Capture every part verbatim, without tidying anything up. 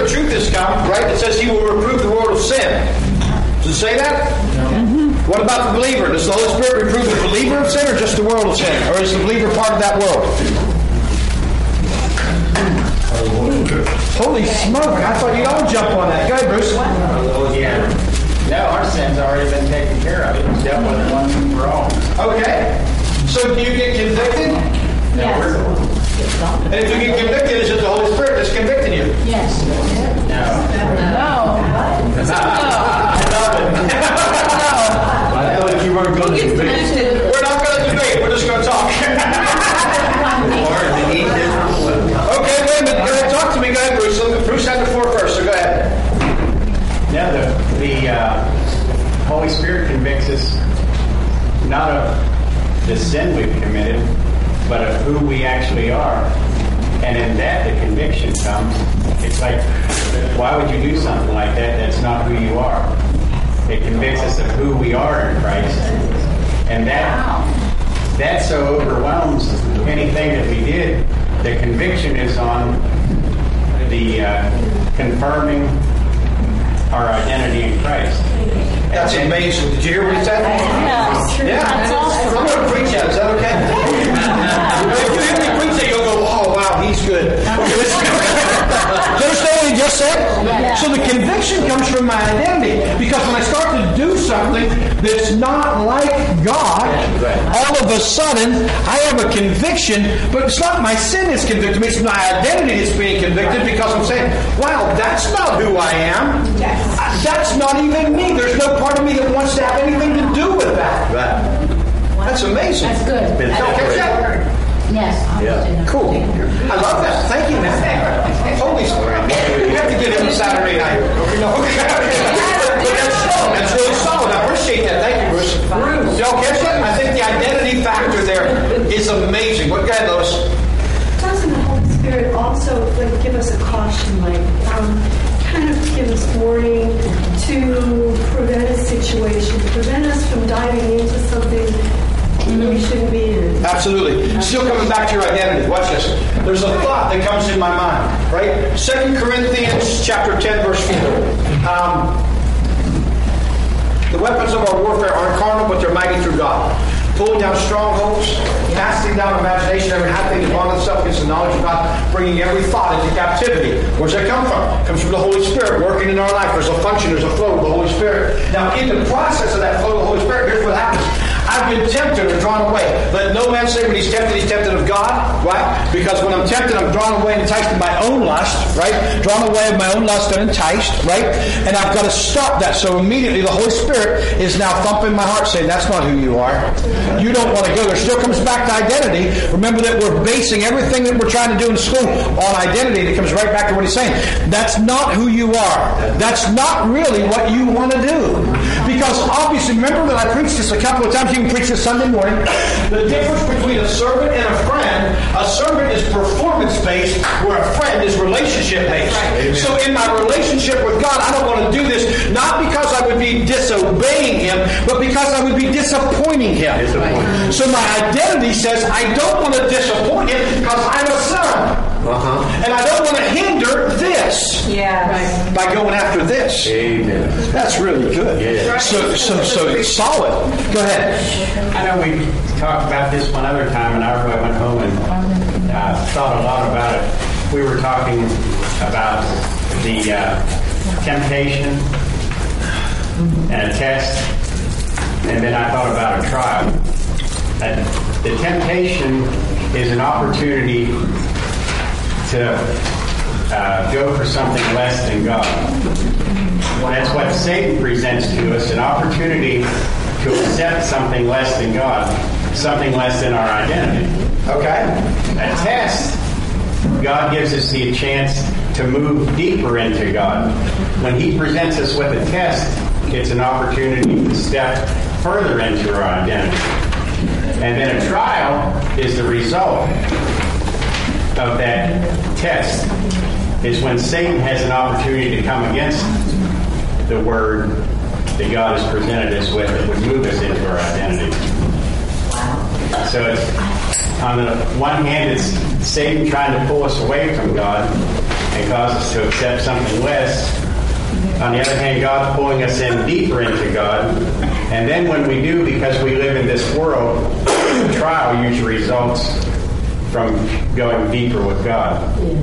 of truth has come, right? It says he will reprove the world of sin. Does it say that? Mm-hmm. What about the believer? Does the Holy Spirit reprove the believer of sin or just the world of sin? Or is the believer part of that world? Holy smoke, I thought you'd all jump on that. Go ahead, Bruce. Yeah. No, our sin's already been taken care of. It was dealt with once and for all. Okay. So do you get convicted? Yes. And if you get convicted, is it the Holy Spirit that's convicting you? Yes. No. No. I know that you weren't going to debate. We're not going to debate. We're just going to talk. Okay, wait a minute. Go ahead, talk to me. Go ahead, Bruce. Bruce had the floor first, so go ahead. Now, the, the uh, Holy Spirit convicts us not of the sin we've committed, but of who we actually are. And in that, the conviction comes. It's like, why would you do something like that? That's not who you are. It convicts us of who we are in Christ. And that, that so overwhelms anything that we did. The conviction is on the uh, confirming our identity in Christ. That's amazing. Did you hear what he said? Yeah. Yeah. That's awesome. I'm going to preach that. Is that okay? If you hear me preach that, you'll go, oh, wow, he's good. Okay, listen. Do you understand what he just said? Yeah. So the conviction comes from my identity. Because when I start to do something that's not like God, all of a sudden, I have a conviction, but it's not my sin that's convicting me, it's my identity that's being convicted because I'm saying, wow, that's not who I am. Yes. That's not even me. There's no part of me that wants to have anything to do with that. Right. That's amazing. That's good. Y'all catch that? Yes. Yeah. Cool. I love that. Thank you, man. Holy Spirit. We have to get him Saturday night. Okay, no. But that's, that's really solid. I appreciate that. Thank you, Bruce. Y'all catch that? I think the identity factor there is amazing. What, go ahead, Lois. Doesn't the Holy Spirit also like give us a caution, like um, kind of give us warning to prevent a situation, prevent us from diving into something we shouldn't be in? Absolutely. Still coming back to your identity. Watch this. There's a thought that comes in my mind, right? Second Corinthians chapter ten, verse four. Um, the weapons of our warfare aren't carnal, but they're mighty through God. Pulling down strongholds, casting down imagination, every high thing that brought itself against the knowledge of God, bringing every thought into captivity. Where's that come from? It comes from the Holy Spirit working in our life. There's a function, there's a flow of the Holy Spirit. Now, in the process of that flow of the Holy Spirit, here's what happens. I've been tempted or drawn away. Let no man say when he's tempted, he's tempted of God, right? Because when I'm tempted, I'm drawn away and enticed by my own lust, right? Drawn away of my own lust and enticed, right? And I've got to stop that. So immediately the Holy Spirit is now thumping my heart saying, that's not who you are. You don't want to go there. Still comes back to identity. Remember that we're basing everything that we're trying to do in school on identity. And it comes right back to what he's saying. That's not who you are. That's not really what you want to do. Because obviously, remember that I preached this a couple of times. You can preach this Sunday morning. The difference between a servant and a friend, a servant is performance-based, where a friend is relationship-based. Right. So in my relationship with God, I don't want to do this, not because I would be disobeying Him, but because I would be disappointing Him. Right. So my identity says, I don't want to disappoint Him because I'm a son. Uh-huh. And I don't want to hinder this Yeah. Right. by going after this. Amen. That's really good. Yeah. So, so, so it's solid. Go ahead. I know we talked about this one other time, and I went home and uh, thought a lot about it. We were talking about the uh, temptation and a test, and then I thought about a trial. And the temptation is an opportunity to uh, go for something less than God. Well, that's what Satan presents to us, an opportunity to accept something less than God, something less than our identity. Okay. A test, God gives us the chance to move deeper into God. When He presents us with a test, it's an opportunity to step further into our identity. And then a trial is the result of that test, is when Satan has an opportunity to come against the Word that God has presented us with that would move us into our identity. So it's, on the one hand, it's Satan trying to pull us away from God. and cause us to accept something less. On the other hand, God's pulling us in deeper into God. And then when we do, because we live in this world, the trial usually results from going deeper with God.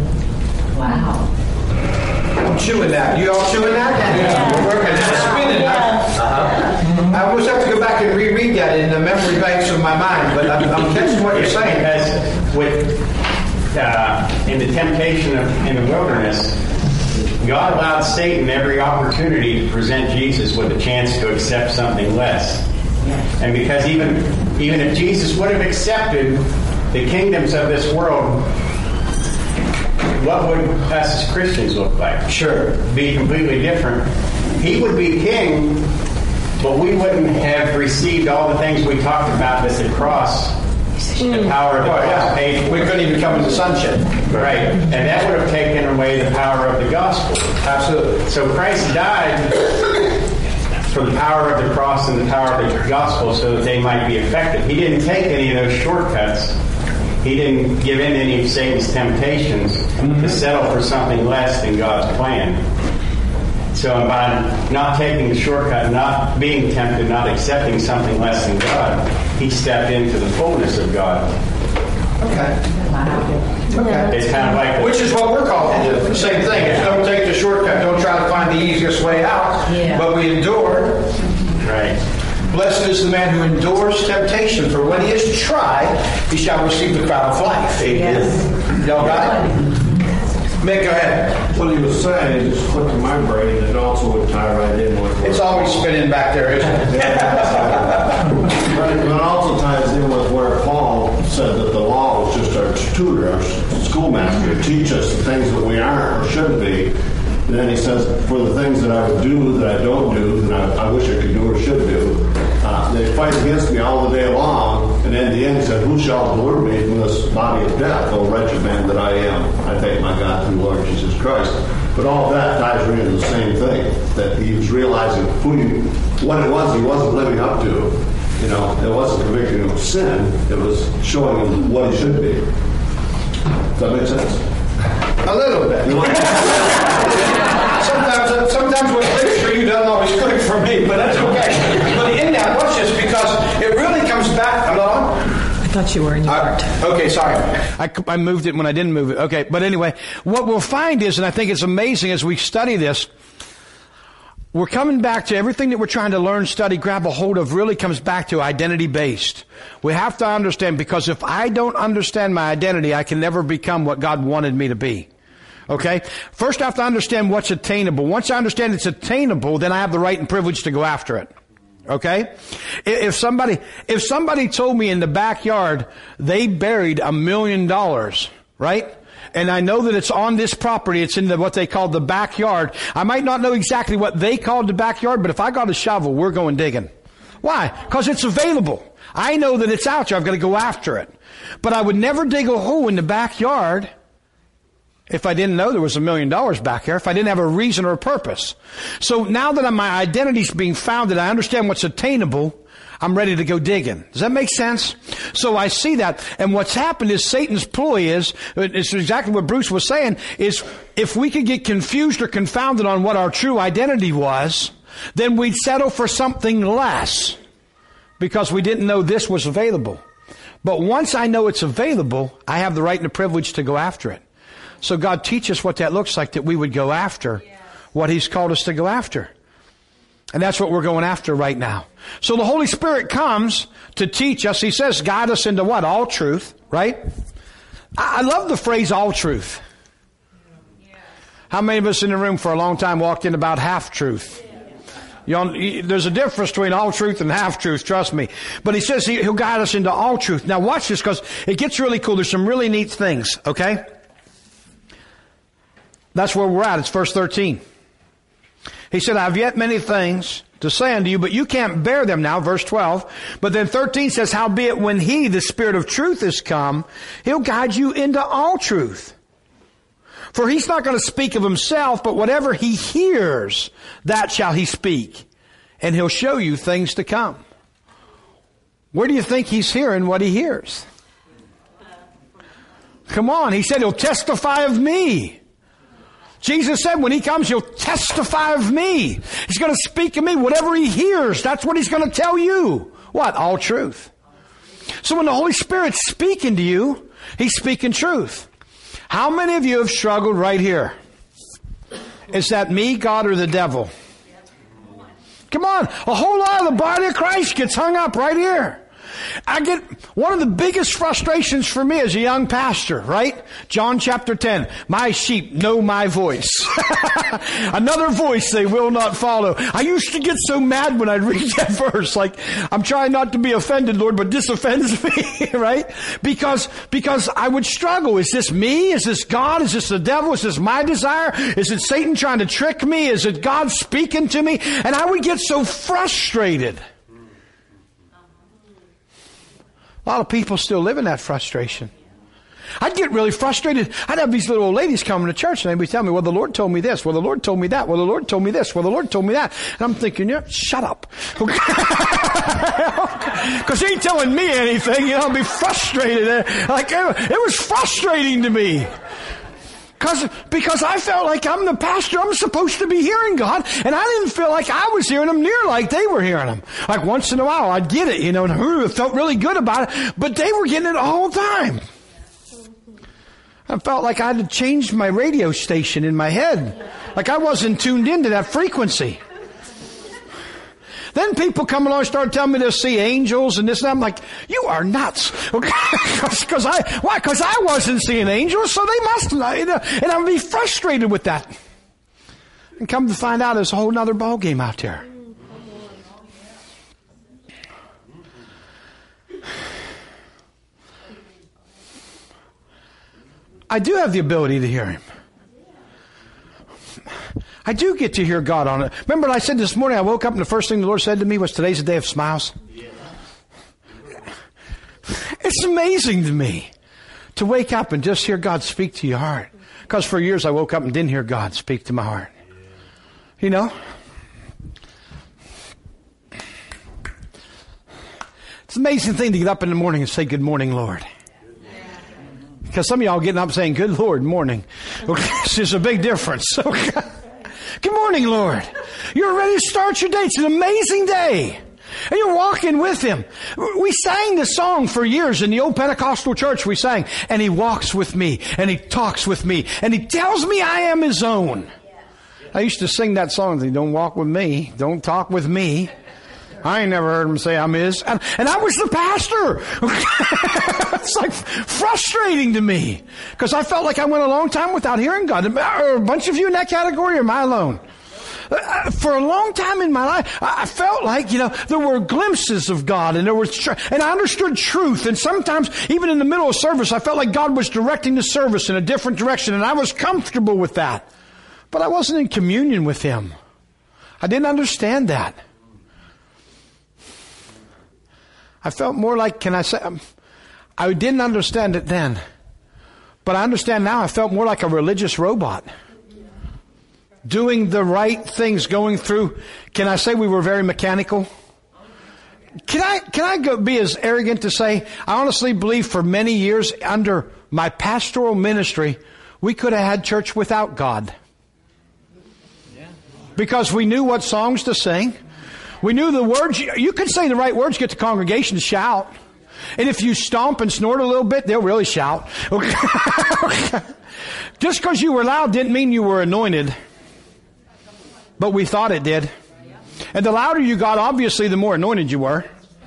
Wow. I'm chewing that. You all chewing that? Yeah. We're working that. Spinning that. Uh-huh. I almost have to go back and reread that in the memory banks of my mind, but I'm, I'm catching what you're saying. Because with, uh, in the temptation of, in the wilderness, God allowed Satan every opportunity to present Jesus with a chance to accept something less. And because even, even if Jesus would have accepted the kingdoms of this world, what would us as Christians look like? Sure. Be completely different. He would be king, but we wouldn't have received all the things we talked about that the cross, the power of the Oh, cross yeah. paid for. We couldn't even come into sonship. Right. And that would have taken away the power of the gospel. Absolutely. So Christ died for the power of the cross and the power of the gospel so that they might be effective. He didn't take any of those shortcuts. He didn't give in any of Satan's temptations mm-hmm. to settle for something less than God's plan. So by not taking the shortcut, not being tempted, not accepting something less than God, he stepped into the fullness of God. Okay. Okay. It's kind of like the, Which is what we're called to do. The same thing. It's don't take the shortcut. Don't try to find the easiest way out. Yeah. But we endure. right. Blessed is the man who endures temptation, for when he is tried, he shall receive the crown of life. Yes. Y'all got it? Mick, go ahead. What he was saying just clicked in my brain, and it also would tie right in with what It's always spinning back there, isn't it? But it also ties in with where Paul said that the law was just our tutor, our schoolmaster, to teach us the things that we aren't or shouldn't be. And then he says, for the things that I would do that I don't do, that I, I wish I could do or should do, uh, they fight against me all the day long. And in the end, he said, who shall deliver me from this body of death, O wretched man that I am? I thank my God through Lord Jesus Christ. But all of that ties right into the same thing, that he was realizing who he, what it was he wasn't living up to. You know, it wasn't convicting him of sin. It was showing him what he should be. Does that make sense? A little bit. sometimes, sometimes what clicks for you doesn't always click for me, but that's okay. But in that, watch this, because it really comes back. I'm not on. I thought you were in your Uh, heart. okay, sorry. I, I moved it when I didn't move it. Okay, but anyway, what we'll find is, and I think it's amazing as we study this, we're coming back to everything that we're trying to learn, study, grab a hold of really comes back to identity-based. We have to understand, because if I don't understand my identity, I can never become what God wanted me to be. Okay? First I have to understand what's attainable. Once I understand it's attainable, then I have the right and privilege to go after it. Okay? If somebody, if somebody told me in the backyard they buried a million dollars, right? And I know that it's on this property, it's in the, what they call the backyard. I might not know exactly what they called the backyard, but if I got a shovel, we're going digging. Why? Because it's available. I know that it's out there. I've got to go after it. But I would never dig a hole in the backyard if I didn't know there was a million dollars back there, if I didn't have a reason or a purpose. So now that my identity's being founded, I understand what's attainable, I'm ready to go digging. Does that make sense? So I see that. And what's happened is Satan's ploy is, it's exactly what Bruce was saying, is if we could get confused or confounded on what our true identity was, then we'd settle for something less because we didn't know this was available. But once I know it's available, I have the right and the privilege to go after it. So God teach us what that looks like, that we would go after what He's called us to go after. And that's what we're going after right now. So the Holy Spirit comes to teach us. He says, guide us into what? All truth, right? I love the phrase all truth. How many of us in the room for a long time walked in about half truth? You know, there's a difference between all truth and half truth, trust me. But he says he, he'll guide us into all truth. Now watch this, because it gets really cool. There's some really neat things, okay? That's where we're at. It's verse thirteen. He said, I have yet many things to say unto you, but you can't bear them now, verse twelve. But then thirteen says, howbeit when He, the Spirit of truth, is come, He'll guide you into all truth. For He's not going to speak of Himself, but whatever He hears, that shall He speak. And He'll show you things to come. Where do you think He's hearing what He hears? Come on, He said He'll testify of me. Jesus said when he comes, he'll testify of me. He's going to speak of me. Whatever he hears, that's what he's going to tell you. What? All truth. So when the Holy Spirit's speaking to you, he's speaking truth. How many of you have struggled right here? Is that me, God, or the devil? Come on. A whole lot of the body of Christ gets hung up right here. I get one of the biggest frustrations for me as a young pastor, right? John chapter ten. My sheep know my voice. Another voice they will not follow. I used to get so mad when I'd read that verse. Like, I'm trying not to be offended, Lord, but this offends me, right? Because, because I would struggle. Is this me? Is this God? Is this the devil? Is this my desire? Is it Satan trying to trick me? Is it God speaking to me? And I would get so frustrated. A lot of people still live in that frustration. I'd get really frustrated. I'd have these little old ladies coming to church and they'd be telling me, well, the Lord told me this. Well, the Lord told me that. Well, the Lord told me this. Well, the Lord told me that. And I'm thinking, yeah, shut up. Because he ain't telling me anything. You know, I'd be frustrated. Like, it was frustrating to me. Because, because I felt like I'm the pastor. I'm supposed to be hearing God. And I didn't feel like I was hearing Him near like they were hearing Him. Like once in a while I'd get it, you know, and I felt really good about it. But they were getting it all the time. I felt like I had to change my radio station in my head. Like I wasn't tuned into that frequency. Then people come along and start telling me to see angels and this and that. I'm like, you are nuts. Because I, why? Because I wasn't seeing angels, so they must. You know, and I'd be frustrated with that. And come to find out, there's a whole nother ball game out there. I do have the ability to hear Him. I do get to hear God on it. Remember what I said this morning? I woke up and the first thing the Lord said to me was, today's a day of smiles. Yeah. It's amazing to me to wake up and just hear God speak to your heart. Because for years I woke up and didn't hear God speak to my heart. You know? It's an amazing thing to get up in the morning and say, good morning, Lord. Because some of y'all getting up saying, good Lord, morning. Okay, there's a big difference. Okay. Good morning, Lord. You're ready to start your day. It's an amazing day. And you're walking with Him. We sang this song for years in the old Pentecostal church. We sang, and He walks with me, and He talks with me, and He tells me I am His own. I used to sing that song. Don't walk with me. Don't talk with me. I ain't never heard Him say I'm His. And, and I was the pastor. It's like frustrating to me. Because I felt like I went a long time without hearing God. Are a bunch of you in that category, or am I alone? Uh, for a long time in my life, I felt like, you know, there were glimpses of God, and there was, tr- and I understood truth. And sometimes, even in the middle of service, I felt like God was directing the service in a different direction, and I was comfortable with that. But I wasn't in communion with Him. I didn't understand that. I felt more like, can I say, um, I didn't understand it then. But I understand now. I felt more like a religious robot. Doing the right things, going through. Can I say we were very mechanical? Can I, can I go be as arrogant to say, I honestly believe for many years under my pastoral ministry, we could have had church without God. Because we knew what songs to sing. We knew the words. You could say the right words, get the congregation to shout. And if you stomp and snort a little bit, they'll really shout. Okay. Just because you were loud didn't mean you were anointed. But we thought it did. And the louder you got, obviously, the more anointed you were.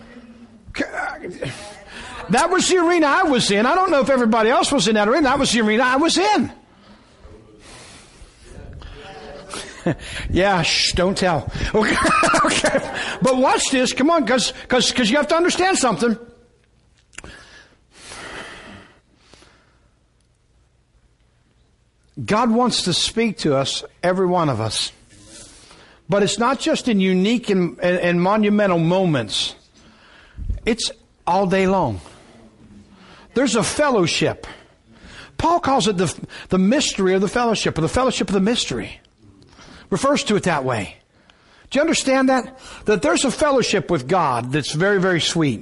That was the arena I was in. I don't know if everybody else was in that arena. That was the arena I was in. Yeah, shh, don't tell. Okay. Okay. But watch this. Come on, because because because you have to understand something. God wants to speak to us, every one of us. But it's not just in unique and, and, and monumental moments. It's all day long. There's a fellowship. Paul calls it the, the mystery of the fellowship, or the fellowship of the mystery. Refers to it that way. Do you understand that? That there's a fellowship with God that's very, very sweet.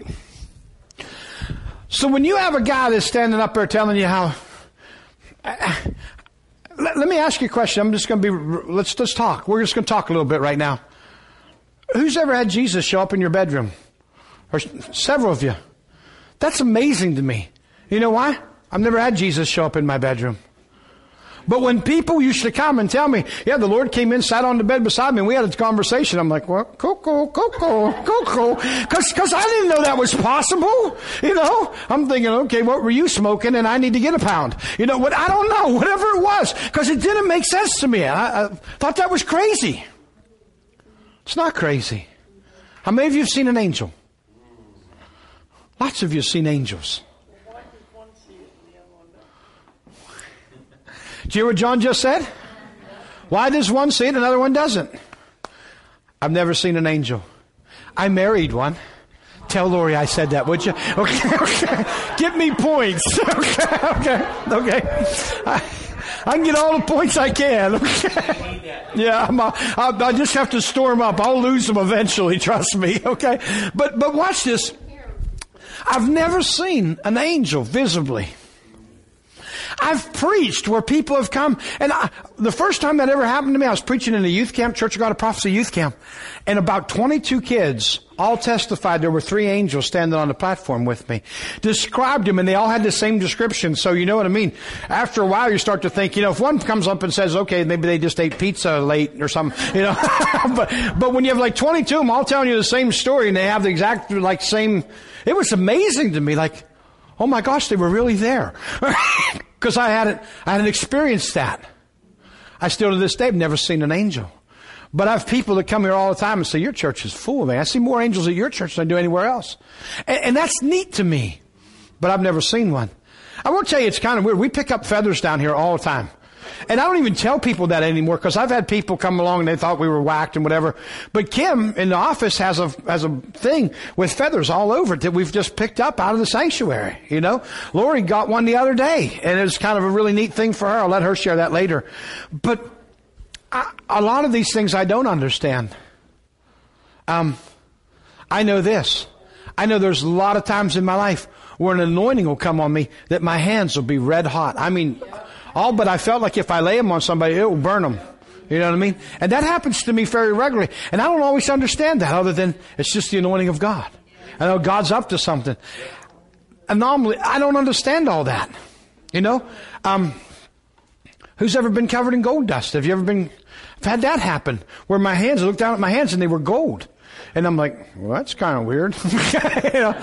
So when you have a guy that's standing up there telling you how... Uh, let, let me me ask you a question. I'm just going to be, let's just talk. We're just going to talk a little bit right now. Who's ever had Jesus show up in your bedroom? Or several of you. That's amazing to me. You know why? I've never had Jesus show up in my bedroom. But when people used to come and tell me, yeah, the Lord came in, sat on the bed beside me, and we had a conversation, I'm like, well, cocoa, cocoa, cocoa. Because because I didn't know that was possible. You know? I'm thinking, okay, what were you smoking? And I need to get a pound. You know, what? I don't know. Whatever it was. Because it didn't make sense to me. I, I thought that was crazy. It's not crazy. How many of you have seen an angel? Lots of you have seen angels. Do you hear what John just said? Why does one see it and another one doesn't? I've never seen an angel. I married one. Tell Lori I said that, would you? Okay, okay. Give me points. Okay, okay, okay. I, I can get all the points I can. Okay. Yeah, I'm, I, I just have to store them up. I'll lose them eventually, trust me. Okay. But, but watch this. I've never seen an angel visibly. I've preached where people have come, and I, the first time that ever happened to me, I was preaching in a youth camp, Church of God of Prophecy youth camp, and about twenty-two kids all testified there were three angels standing on the platform with me. Described them, and they all had the same description, so you know what I mean. After a while, you start to think, you know, if one comes up and says, okay, maybe they just ate pizza late or something, you know. but, but when you have like twenty-two of them all telling you the same story, and they have the exact, like, same, it was amazing to me, like, oh my gosh, they were really there. Because I hadn't, I hadn't experienced that. I still to this day have never seen an angel. But I have people that come here all the time and say, your church is full, man. I see more angels at your church than I do anywhere else. And, and that's neat to me. But I've never seen one. I will tell you, it's kind of weird. We pick up feathers down here all the time. And I don't even tell people that anymore because I've had people come along and they thought we were whacked and whatever. But Kim in the office has a has a thing with feathers all over it that we've just picked up out of the sanctuary. You know, Lori got one the other day, and it was kind of a really neat thing for her. I'll let her share that later. But I, a lot of these things I don't understand. Um, I know this. I know there's a lot of times in my life where an anointing will come on me that my hands will be red hot. I mean. All but I felt like if I lay them on somebody, it will burn them. You know what I mean? And that happens to me very regularly. And I don't always understand that other than it's just the anointing of God. I know God's up to something. Anomaly, I don't understand all that. You know? Um, who's ever been covered in gold dust? Have you ever been, I've had that happen where my hands, I looked down at my hands and they were gold. And I'm like, well, that's kind of weird. You know?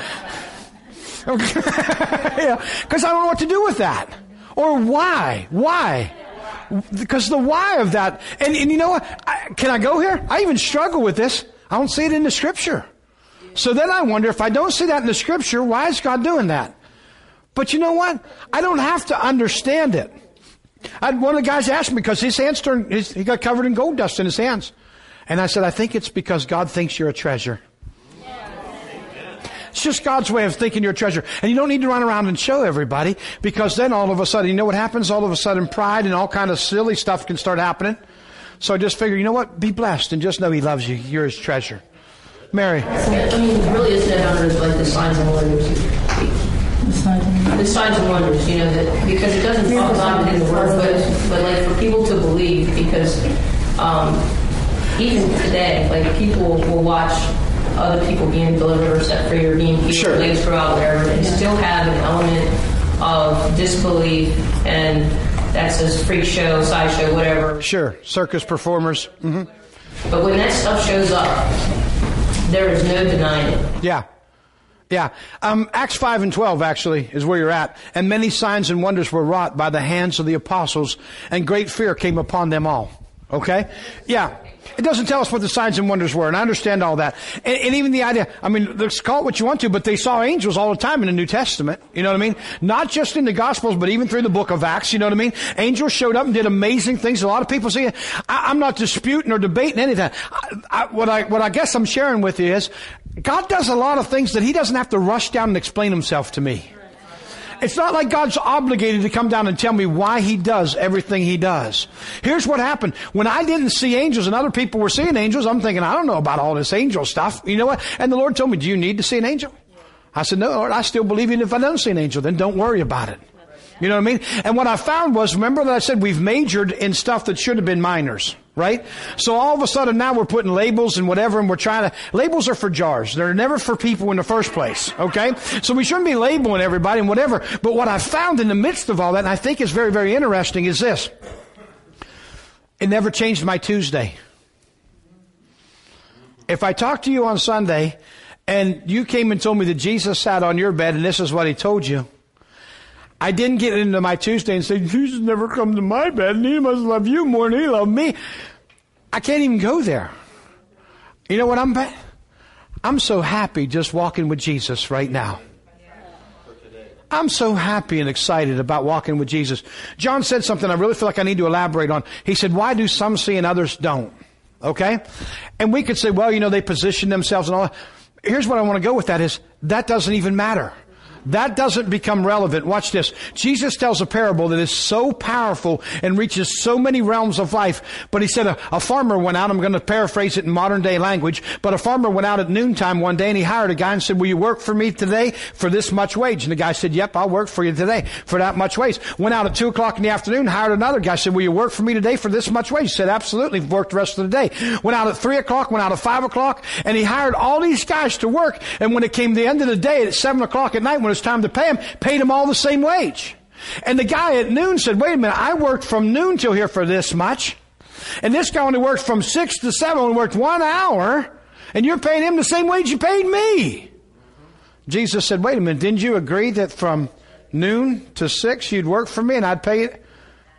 Yeah, because I don't know what to do with that. Or why? Why? Because the why of that, and, and you know what? I, can I go here? I even struggle with this. I don't see it in the Scripture. So then I wonder, if I don't see that in the Scripture, why is God doing that? But you know what? I don't have to understand it. I, one of the guys asked me, because his hands turned, his, he got covered in gold dust in his hands. And I said, I think it's because God thinks you're a treasure. It's just God's way of thinking you're a treasure. And you don't need to run around and show everybody, because then all of a sudden, you know what happens? All of a sudden pride and all kind of silly stuff can start happening. So I just figure, you know what? Be blessed and just know He loves you. You're His treasure. Mary. I mean, really, isn't it under like the signs and wonders? The signs and wonders, you know, that because it doesn't talk about it in the Word, but, but like for people to believe, because um, even today, like people will watch other people being delivered or set free or being healed, sure. legs grow out, whatever, and still have an element of disbelief, and that says freak show, sideshow, whatever. Sure, circus performers. Mm-hmm. But when that stuff shows up, there is no denying it. Yeah. Yeah. Um, Acts five and twelve actually is where you're at. And many signs and wonders were wrought by the hands of the apostles, and great fear came upon them all. Okay? Yeah. It doesn't tell us what the signs and wonders were, and I understand all that. And, and even the idea, I mean, let's call it what you want to, but they saw angels all the time in the New Testament. You know what I mean? Not just in the Gospels, but even through the book of Acts. You know what I mean? Angels showed up and did amazing things. A lot of people say, I, I'm not disputing or debating anything. I, I, what I, what I guess I'm sharing with you is, God does a lot of things that He doesn't have to rush down and explain Himself to me. It's not like God's obligated to come down and tell me why He does everything He does. Here's what happened. When I didn't see angels and other people were seeing angels, I'm thinking, I don't know about all this angel stuff. You know what? And the Lord told me, do you need to see an angel? I said, no, Lord, I still believe even if I don't see an angel, then don't worry about it. You know what I mean? And what I found was, remember that I said we've majored in stuff that should have been minors, right? So all of a sudden now we're putting labels and whatever, and we're trying to, labels are for jars. They're never for people in the first place, okay? So we shouldn't be labeling everybody and whatever. But what I found in the midst of all that, and I think is very, very interesting, is this. It never changed my Tuesday. If I talked to you on Sunday, and you came and told me that Jesus sat on your bed and this is what he told you, I didn't get into my Tuesday and say, Jesus never come to my bed and he must love you more than he loved me. I can't even go there. You know what I'm, I'm so happy just walking with Jesus right now. I'm so happy and excited about walking with Jesus. John said something I really feel like I need to elaborate on. He said, why do some see and others don't? Okay? And we could say, well, you know, they position themselves and all that. Here's what I want to go with that is, that doesn't even matter. That doesn't become relevant. Watch this. Jesus tells a parable that is so powerful and reaches so many realms of life. But he said a, a farmer went out, I'm going to paraphrase it in modern day language, but a farmer went out at noontime one day and he hired a guy and said, will you work for me today for this much wage? And the guy said, yep, I'll work for you today for that much wage. Went out at two o'clock in the afternoon, hired another guy, said, will you work for me today for this much wage? He said, absolutely, worked the rest of the day. Went out at three o'clock, went out at five o'clock, and he hired all these guys to work. And when it came to the end of the day at seven o'clock at night, when it was time to pay him, paid him all the same wage. And the guy at noon said, wait a minute, I worked from noon till here for this much. And this guy only worked from six to seven, only worked one hour, and you're paying him the same wage you paid me. Jesus said, wait a minute, didn't you agree that from noon to six you'd work for me and I'd pay it?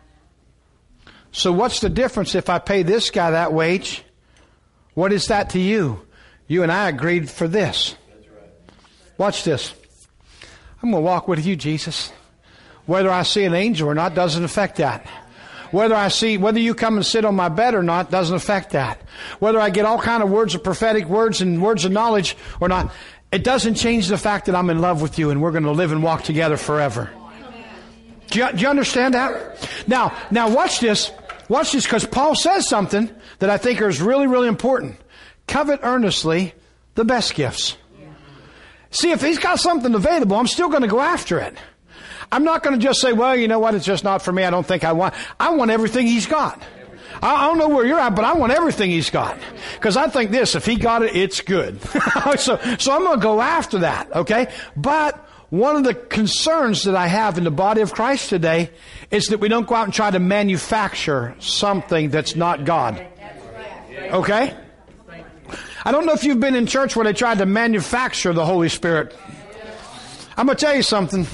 So what's the difference if I pay this guy that wage? What is that to you? You and I agreed for this. Watch this. I'm going to walk with you, Jesus. Whether I see an angel or not doesn't affect that. Whether I see, whether you come and sit on my bed or not doesn't affect that. Whether I get all kind of words of prophetic words and words of knowledge or not, it doesn't change the fact that I'm in love with you and we're going to live and walk together forever. Do you, do you understand that? Now, now watch this. Watch this, because Paul says something that I think is really, really important. Covet earnestly the best gifts. See, if he's got something available, I'm still going to go after it. I'm not going to just say, well, you know what, it's just not for me. I don't think I want. I want everything he's got. I don't know where you're at, but I want everything he's got. Because I think this, if he got it, it's good. so, so I'm going to go after that, okay? But one of the concerns that I have in the body of Christ today is that we don't go out and try to manufacture something that's not God. Okay? I don't know if you've been in church where they tried to manufacture the Holy Spirit. I'm going to tell you something.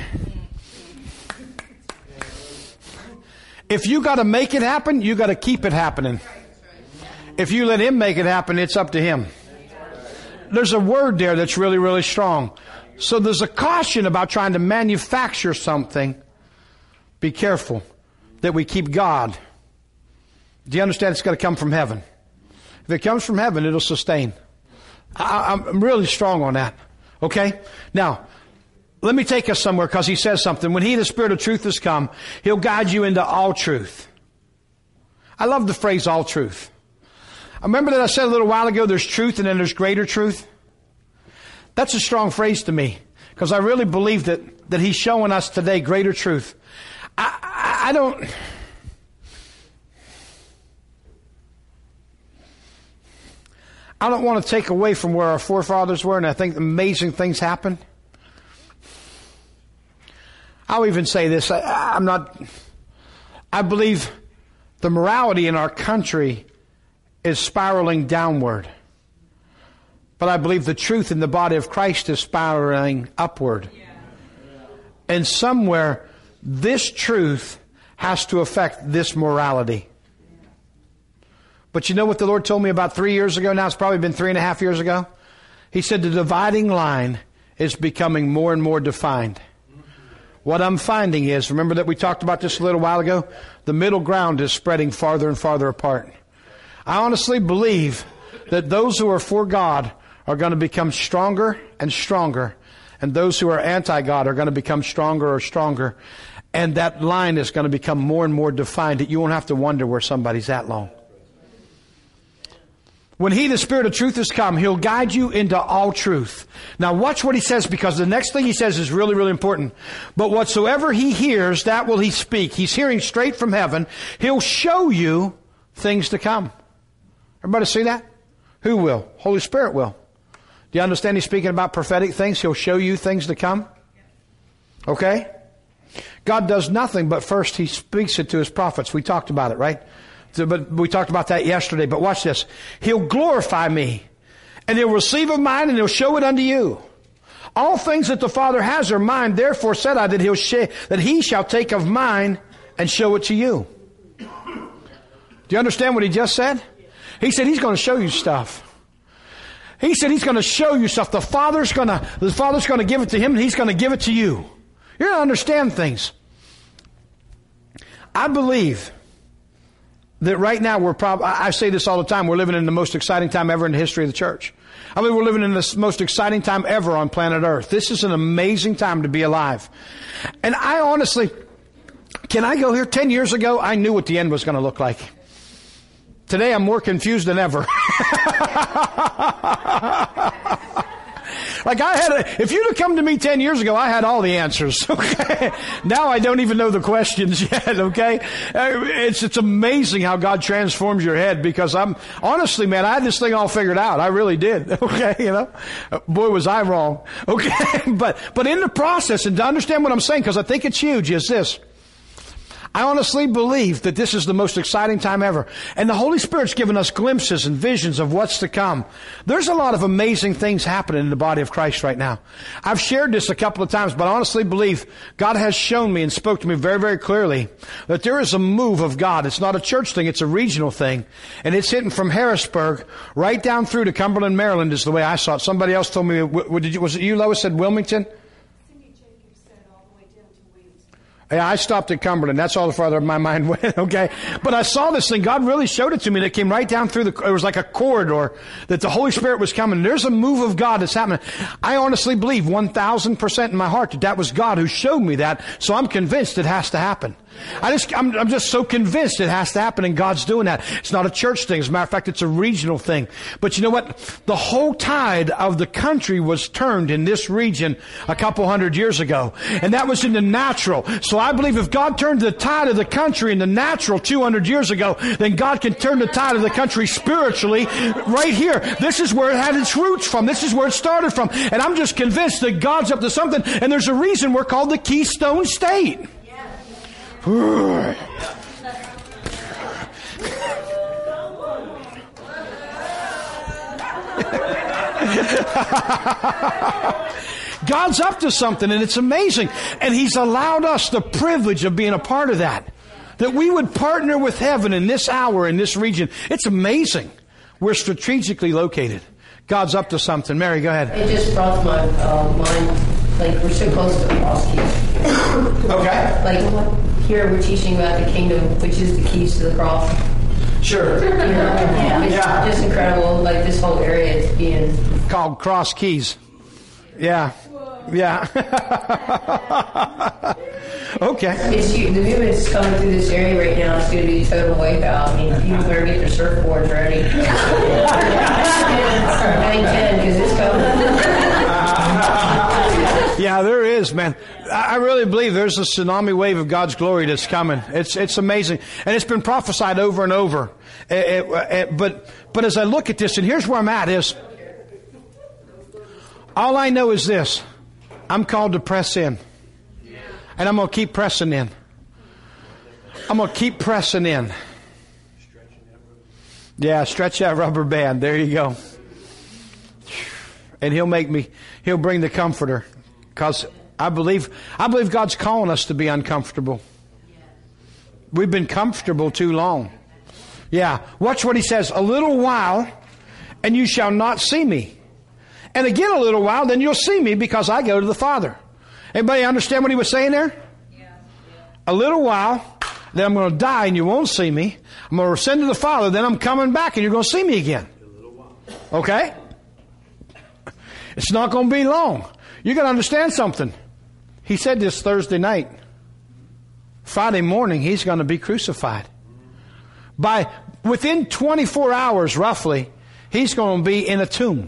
If you got to make it happen, you got to keep it happening. If you let him make it happen, it's up to him. There's a word there that's really, really strong. So there's a caution about trying to manufacture something. Be careful that we keep God. Do you understand? It's got to come from heaven. If it comes from heaven, it'll sustain. I, I'm really strong on that. Okay? Now, let me take us somewhere, because he says something. When he, the Spirit of truth, has come, he'll guide you into all truth. I love the phrase all truth. I remember that I said a little while ago, there's truth and then there's greater truth. That's a strong phrase to me, because I really believe that, that he's showing us today greater truth. I, I, I don't... I don't want to take away from where our forefathers were, and I think amazing things happen. I'll even say this. I, I'm not... I believe the morality in our country is spiraling downward. But I believe the truth in the body of Christ is spiraling upward. And somewhere, this truth has to affect this morality. But you know what the Lord told me about three years ago now? It's probably been three and a half years ago. He said the dividing line is becoming more and more defined. What I'm finding is, remember that we talked about this a little while ago? The middle ground is spreading farther and farther apart. I honestly believe that those who are for God are going to become stronger and stronger. And those who are anti-God are going to become stronger or stronger. And that line is going to become more and more defined that you won't have to wonder where somebody's at long. When he, the Spirit of truth, has come, he'll guide you into all truth. Now watch what he says, because the next thing he says is really, really important. But whatsoever he hears, that will he speak. He's hearing straight from heaven. He'll show you things to come. Everybody see that? Who will? Holy Spirit will. Do you understand he's speaking about prophetic things? He'll show you things to come. Okay? God does nothing but first he speaks it to his prophets. We talked about it, right? So, but we talked about that yesterday. But watch this. He'll glorify me, and he'll receive of mine, and he'll show it unto you. All things that the Father has are mine. Therefore said I that he'll sh- that he shall take of mine and show it to you. Do you understand what he just said? He said he's going to show you stuff. He said he's going to show you stuff. The Father's going to, the Father's going to give it to him, and he's going to give it to you. You're going to understand things. I believe that right now we're probably, I say this all the time, we're living in the most exciting time ever in the history of the church. I believe we're living in the most exciting time ever on planet Earth. This is an amazing time to be alive. And I honestly, can I go here? Ten years ago, I knew what the end was going to look like. Today, I'm more confused than ever. Like I had a, if you'd have come to me ten years ago, I had all the answers, okay? Now I don't even know the questions yet, okay? It's, it's amazing how God transforms your head, because I'm, honestly, man, I had this thing all figured out. I really did, okay? You know? Boy, was I wrong, okay? But, but in the process, and to understand what I'm saying, because I think it's huge, is this. I honestly believe that this is the most exciting time ever. And the Holy Spirit's given us glimpses and visions of what's to come. There's a lot of amazing things happening in the body of Christ right now. I've shared this a couple of times, but I honestly believe God has shown me and spoke to me very, very clearly that there is a move of God. It's not a church thing, it's a regional thing. And it's hitting from Harrisburg right down through to Cumberland, Maryland is the way I saw it. Somebody else told me, was it you, Lois, said Wilmington? Yeah, I stopped at Cumberland. That's all the farther my mind went, okay? But I saw this thing. God really showed it to me. That came right down through the, it was like a corridor that the Holy Spirit was coming. There's a move of God that's happening. I honestly believe one thousand percent in my heart that that was God who showed me that. So I'm convinced it has to happen. I just, I'm, I'm just so convinced it has to happen, and God's doing that. It's not a church thing. As a matter of fact, it's a regional thing. But you know what? The whole tide of the country was turned in this region a couple hundred years ago. And that was in the natural. So I believe if God turned the tide of the country in the natural two hundred years ago, then God can turn the tide of the country spiritually right here. This is where it had its roots from. This is where it started from. And I'm just convinced that God's up to something. And there's a reason we're called the Keystone State. God's up to something, and it's amazing. And He's allowed us the privilege of being a part of that. That we would partner with heaven in this hour, in this region. It's amazing. We're strategically located. God's up to something. Mary, go ahead. It just brought to my uh, mind, like, we're so close to the cross keys. Okay. Like, here we're teaching about the kingdom, which is the keys to the cross. Sure. You know, yeah. It's Yeah. just incredible, like, this whole area is being... Called Cross Keys. Yeah. Yeah. Okay. It's huge. The movement's coming through this area right now. It's going to be a total wipeout. I mean, people better get their surfboards ready. nine ten, because it's coming. Yeah, there is, man. I really believe there's a tsunami wave of God's glory that's coming. It's it's amazing. And it's been prophesied over and over. It, it, it, but but as I look at this, and here's where I'm at, is all I know is this. I'm called to press in. And I'm going to keep pressing in. I'm going to keep pressing in. Yeah, stretch that rubber band. There you go. And He'll make me, He'll bring the Comforter. Because I believe, I believe God's calling us to be uncomfortable. We've been comfortable too long. Yeah. Watch what He says. A little while, and you shall not see me. And again a little while, then you'll see me, because I go to the Father. Anybody understand what He was saying there? Yeah. A little while, then I'm going to die and you won't see me. I'm going to ascend to the Father, then I'm coming back and you're going to see me again. Okay? It's not going to be long. You're going to understand something. He said this Thursday night. Friday morning, He's going to be crucified. By within twenty-four hours, roughly, He's going to be in a tomb.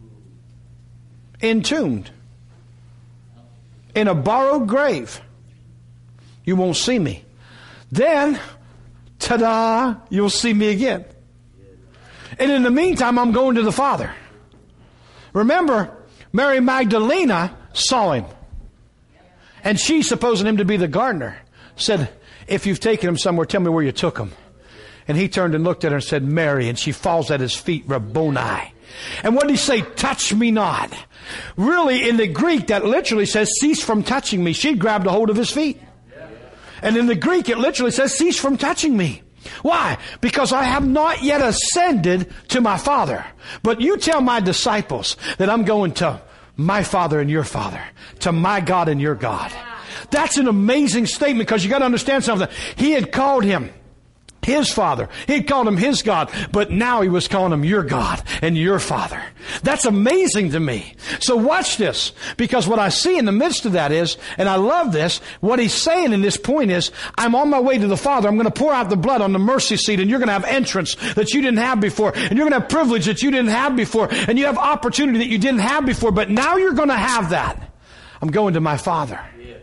Entombed. In a borrowed grave. You won't see me. Then, ta-da, you'll see me again. And in the meantime, I'm going to the Father. Remember, Mary Magdalena saw him. And she, supposing him to be the gardener, said, if you've taken him somewhere, tell me where you took him. And he turned and looked at her and said, Mary. And she falls at his feet, Rabboni. And what did he say? Touch me not. Really, in the Greek, that literally says, cease from touching me. She grabbed a hold of his feet. And in the Greek, it literally says, cease from touching me. Why? Because I have not yet ascended to my Father. But you tell my disciples that I'm going to my Father and your Father, to my God and your God. That's an amazing statement, because you got to understand something. He had called him his Father. He had called him his God, but now he was calling him your God and your Father. That's amazing to me. So watch this, because what I see in the midst of that is, and I love this, what he's saying in this point is, I'm on my way to the Father. I'm going to pour out the blood on the mercy seat, and you're going to have entrance that you didn't have before, and you're going to have privilege that you didn't have before, and you have opportunity that you didn't have before, but now you're going to have that. I'm going to my Father.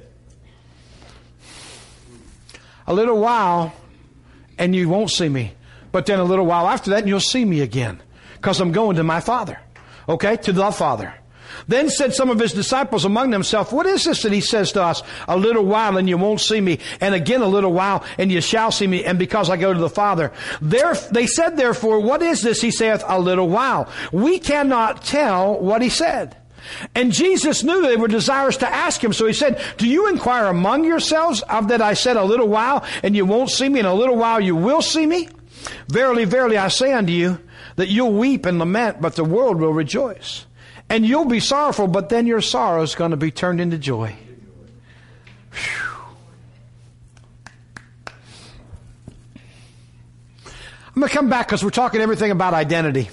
A little while, and you won't see me. But then a little while after that, and you'll see me again. Because I'm going to my Father. Okay? To the Father. Then said some of his disciples among themselves, what is this that he says to us? A little while and you won't see me. And again a little while and you shall see me. And because I go to the Father. There, they said therefore, what is this? He saith, a little while. We cannot tell what he said. And Jesus knew they were desirous to ask him. So he said, do you inquire among yourselves of that I said a little while and you won't see me, and a little while you will see me? Verily, verily, I say unto you that you'll weep and lament, but the world will rejoice. And you'll be sorrowful, but then your sorrow is going to be turned into joy. Whew. I'm going to come back because we're talking everything about identity.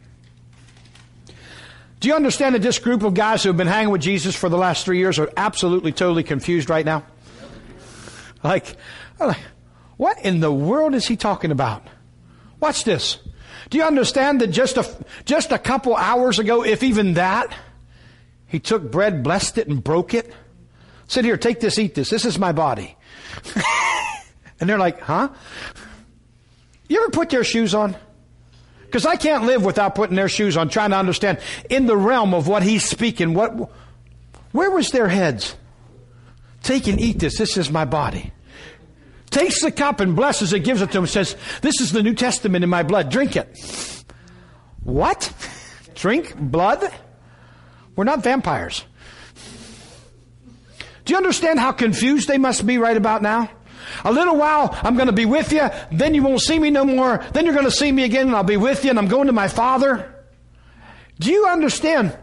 Do you understand that this group of guys who have been hanging with Jesus for the last three years are absolutely, totally confused right now? Like, what in the world is he talking about? Watch this. Do you understand that just a, just a couple hours ago, if even that, he took bread, blessed it, and broke it? Said, here, take this, eat this. This is my body. And they're like, huh? You ever put their shoes on? Because I can't live without putting their shoes on, trying to understand in the realm of what he's speaking. What, where was their heads? Take and eat this. This is my body. Takes the cup and blesses it, gives it to him, and says, this is the New Testament in my blood. Drink it. What? Drink blood? We're not vampires. Do you understand how confused they must be right about now? A little while, I'm going to be with you. Then you won't see me no more. Then you're going to see me again, and I'll be with you, and I'm going to my Father. Do you understand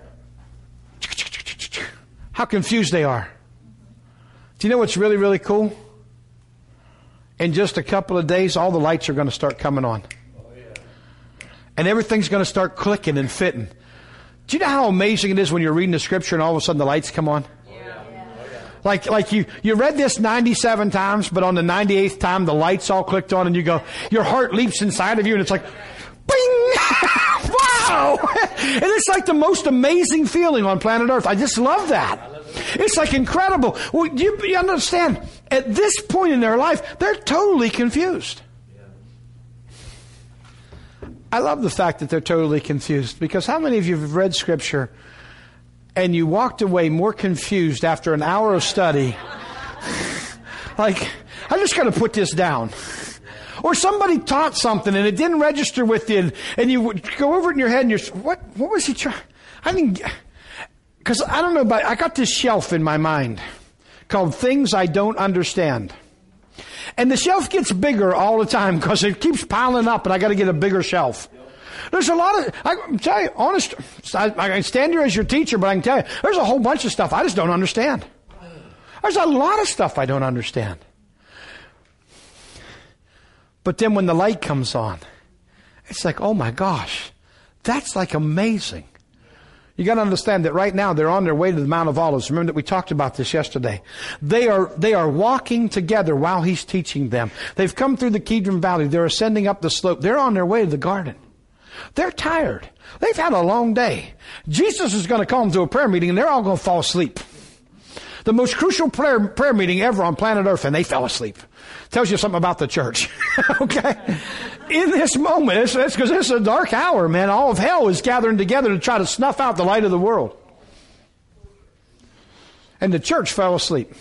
how confused they are? Do you know what's really, really cool? In just a couple of days, all the lights are going to start coming on. And everything's going to start clicking and fitting. Do you know how amazing it is when you're reading the Scripture and all of a sudden the lights come on? Like, like you, you read this ninety-seven times, but on the ninety-eighth time, the lights all clicked on and you go, your heart leaps inside of you and it's like, bing! Wow! And it's like the most amazing feeling on planet Earth. I just love that. It's like incredible. Well, you, you understand, at this point in their life, they're totally confused. I love the fact that they're totally confused, because how many of you have read Scripture and you walked away more confused after an hour of study? Like, I just got to put this down. Or somebody taught something and it didn't register with you, and, and you would go over it in your head and you're, what, what was he trying? I didn't, because I don't know about, I got this shelf in my mind called Things I Don't Understand. And the shelf gets bigger all the time because it keeps piling up and I got to get a bigger shelf. There's a lot of, I can tell you, honest, I, I can stand here as your teacher, but I can tell you, there's a whole bunch of stuff I just don't understand. There's a lot of stuff I don't understand. But then when the light comes on, it's like, oh my gosh, that's like amazing. You got to understand that right now they're on their way to the Mount of Olives. Remember that we talked about this yesterday. They are, they are walking together while he's teaching them. They've come through the Kidron Valley. They're ascending up the slope. They're on their way to the garden. They're tired. They've had a long day. Jesus is going to call them to a prayer meeting and they're all going to fall asleep. The most crucial prayer, prayer meeting ever on planet Earth, and they fell asleep. Tells you something about the church. Okay? In this moment, it's because it's, it's a dark hour, man. All of hell is gathering together to try to snuff out the light of the world. And the church fell asleep.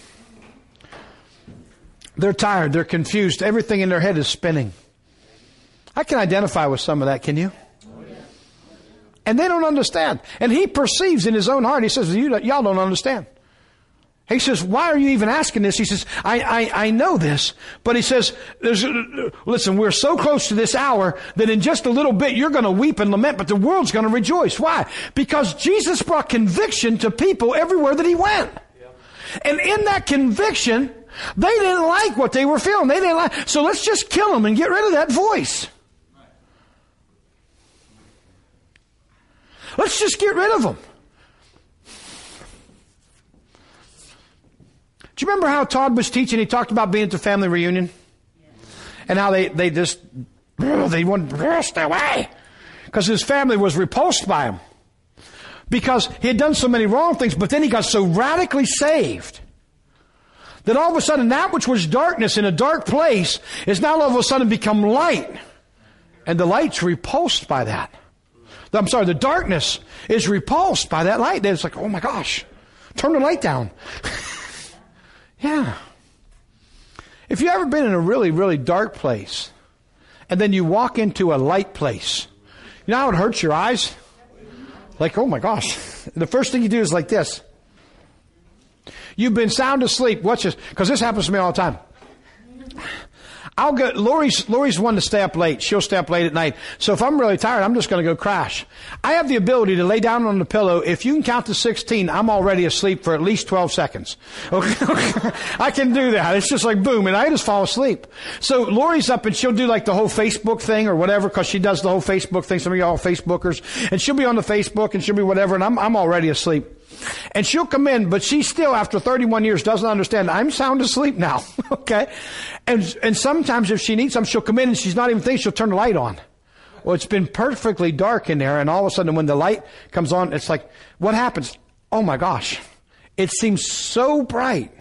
They're tired. They're confused. Everything in their head is spinning. I can identify with some of that, can you? And they don't understand. And he perceives in his own heart, he says, you, y'all don't understand. He says, why are you even asking this? He says, I, I, I know this. But he says, there's, listen, we're so close to this hour that in just a little bit you're going to weep and lament, but the world's going to rejoice. Why? Because Jesus brought conviction to people everywhere that he went. And in that conviction, they didn't like what they were feeling. They didn't like, so let's just kill them and get rid of that voice. Let's just get rid of them. Do you remember how Todd was teaching? He talked about being at the family reunion and how they, they just, they wouldn't rest away because his family was repulsed by him because he had done so many wrong things, but then he got so radically saved that all of a sudden that which was darkness in a dark place is now all of a sudden become light. And the light's repulsed by that. I'm sorry, the darkness is repulsed by that light. It's like, oh my gosh, turn the light down. Yeah. If you've ever been in a really, really dark place and then you walk into a light place, you know how it hurts your eyes? Like, oh my gosh. The first thing you do is like this. You've been sound asleep. Watch this, because this happens to me all the time. I'll go, Lori's, Lori's one to stay up late. She'll stay up late at night. So if I'm really tired, I'm just going to go crash. I have the ability to lay down on the pillow. If you can count to sixteen, I'm already asleep for at least twelve seconds. Okay. I can do that. It's just like boom, and I just fall asleep. So Lori's up and she'll do like the whole Facebook thing or whatever, because she does the whole Facebook thing. Some of y'all are Facebookers. And she'll be on the Facebook and she'll be whatever, and I'm, I'm already asleep. And she'll come in, but she still, after thirty-one years, doesn't understand. I'm sound asleep now. Okay? And, and sometimes if she needs something, she'll come in and she's not even thinking, she'll turn the light on. Well, it's been perfectly dark in there, and all of a sudden when the light comes on, it's like, what happens? Oh my gosh. It seems so bright.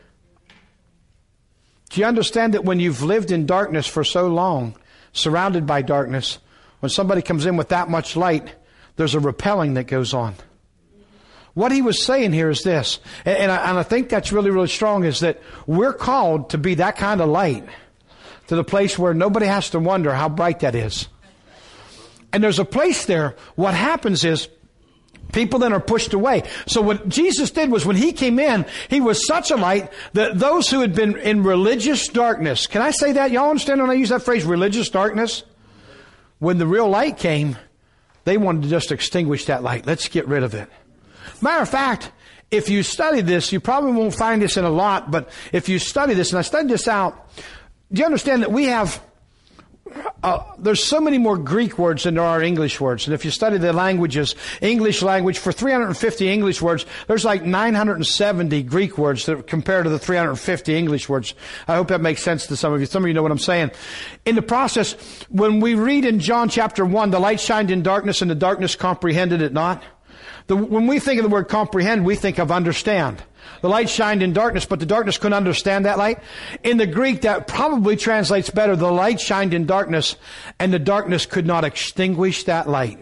Do you understand that when you've lived in darkness for so long, surrounded by darkness, when somebody comes in with that much light, there's a repelling that goes on? What he was saying here is this, and I, and I think that's really, really strong, is that we're called to be that kind of light to the place where nobody has to wonder how bright that is. And there's a place there. What happens is people then are pushed away. So what Jesus did was when he came in, he was such a light that those who had been in religious darkness, can I say that? Y'all understand when I use that phrase, religious darkness? When the real light came, they wanted to just extinguish that light. Let's get rid of it. Matter of fact, if you study this, you probably won't find this in a lot, but if you study this, and I studied this out, do you understand that we have, uh, there's so many more Greek words than there are English words. And if you study the languages, English language, for three hundred fifty English words, there's like nine hundred seventy Greek words that compare to the three hundred fifty English words. I hope that makes sense to some of you. Some of you know what I'm saying. In the process, when we read in John chapter one, the light shined in darkness and the darkness comprehended it not. The, when we think of the word comprehend, we think of understand. The light shined in darkness, but the darkness couldn't understand that light. In the Greek, that probably translates better. The light shined in darkness, and the darkness could not extinguish that light.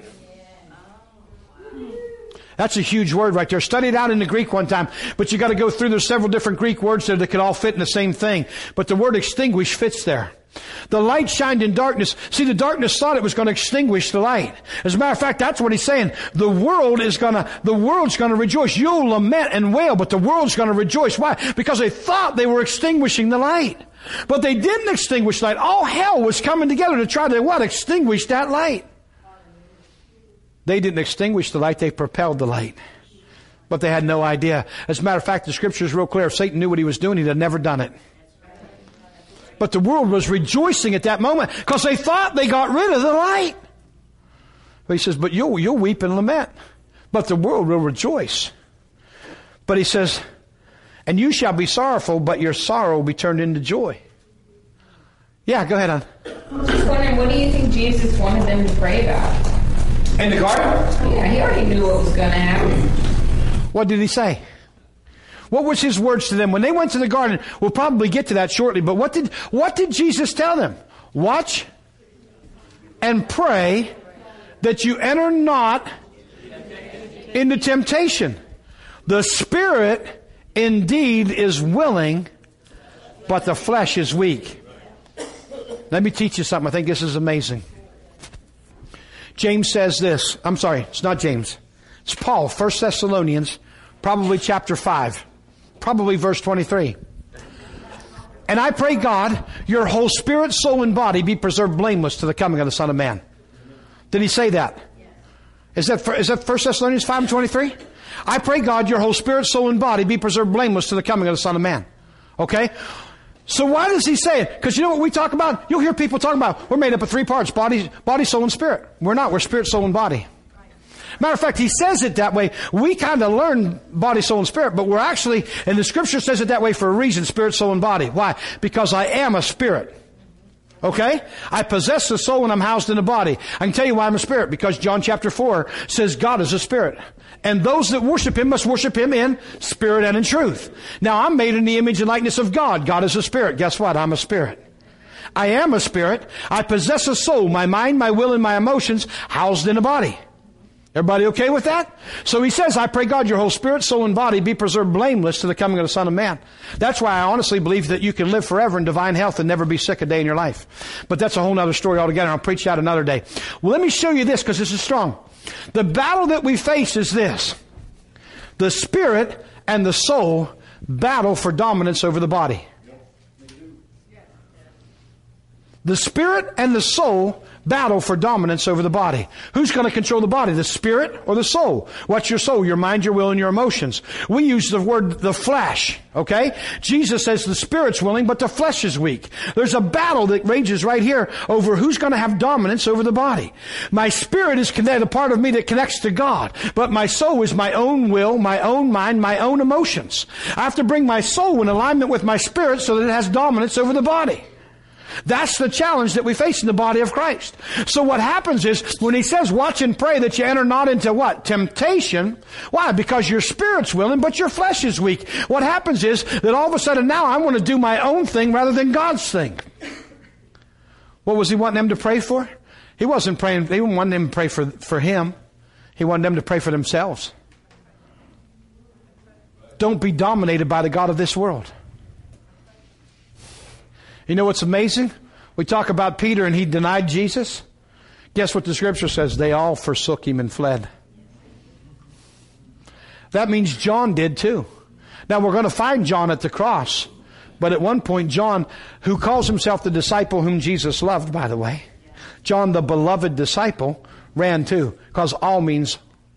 That's a huge word right there. Study it out in the Greek one time, but you got to go through. There's several different Greek words there that could all fit in the same thing, but the word extinguish fits there. The light shined in darkness. See, the darkness thought it was going to extinguish the light. As a matter of fact, that's what he's saying. The world is going to, the world's going to rejoice. You'll lament and wail, but the world's going to rejoice. Why? Because they thought they were extinguishing the light. But they didn't extinguish the light. All hell was coming together to try to what? Extinguish that light. They didn't extinguish the light. They propelled the light. But they had no idea. As a matter of fact, the scripture is real clear. If Satan knew what he was doing, he'd have never done it. But the world was rejoicing at that moment because they thought they got rid of the light. But he says, but you'll, you'll weep and lament, but the world will rejoice. But he says, and you shall be sorrowful, but your sorrow will be turned into joy. Yeah, go ahead, hon. I'm just wondering, what do you think Jesus wanted them to pray about? In the garden? Yeah, he already knew what was going to happen. What did he say? What was his words to them? When they went to the garden, we'll probably get to that shortly, but what did, what did Jesus tell them? Watch and pray that you enter not into temptation. The spirit indeed is willing, but the flesh is weak. Let me teach you something. I think this is amazing. James says this. I'm sorry, it's not James. It's Paul, First Thessalonians, probably chapter five, probably verse twenty-three. And I pray God, your whole spirit, soul, and body be preserved blameless to the coming of the Son of Man. Did he say that? Is that, is that First Thessalonians five and twenty-three? I pray God, your whole spirit, soul, and body be preserved blameless to the coming of the Son of Man. Okay? So why does he say it? Because you know what we talk about? You'll hear people talking about, we're made up of three parts, body, body, soul, and spirit. We're not. We're spirit, soul, and body. Matter of fact, he says it that way. We kind of learn body, soul, and spirit, but we're actually, and the scripture says it that way for a reason, spirit, soul, and body. Why? Because I am a spirit. Okay? I possess the soul and I'm housed in the body. I can tell you why I'm a spirit, because John chapter four says God is a spirit. And those that worship Him must worship Him in spirit and in truth. Now I'm made in the image and likeness of God. God is a spirit. Guess what? I'm a spirit. I am a spirit. I possess a soul, my mind, my will, and my emotions housed in a body. Everybody okay with that? So he says, I pray God your whole spirit, soul, and body be preserved blameless to the coming of the Son of Man. That's why I honestly believe that you can live forever in divine health and never be sick a day in your life. But that's a whole other story altogether. I'll preach that another day. Well, let me show you this because this is strong. The battle that we face is this. The spirit and the soul battle for dominance over the body. The spirit and the soul battle for dominance over the body. Who's going to control the body? The spirit or the soul? What's your soul? Your mind, your will, and your emotions. We use the word the flesh. Okay? Jesus says the spirit's willing, but the flesh is weak. There's a battle that rages right here over who's going to have dominance over the body. My spirit is connected, a part of me that connects to God. But my soul is my own will, my own mind, my own emotions. I have to bring my soul in alignment with my spirit so that it has dominance over the body. That's the challenge that we face in the body of Christ. So what happens is, when he says, watch and pray that you enter not into what? Temptation. Why? Because your spirit's willing, but your flesh is weak. What happens is, that all of a sudden now I want to do my own thing rather than God's thing. What was he wanting them to pray for? He wasn't praying, he didn't want them to pray for, for him. He wanted them to pray for themselves. Don't be dominated by the God of this world. You know what's amazing? We talk about Peter and he denied Jesus. Guess what the scripture says? They all forsook him and fled. That means John did too. Now we're going to find John at the cross. But at one point John, who calls himself the disciple whom Jesus loved, by the way, John the beloved disciple, ran too. Because all means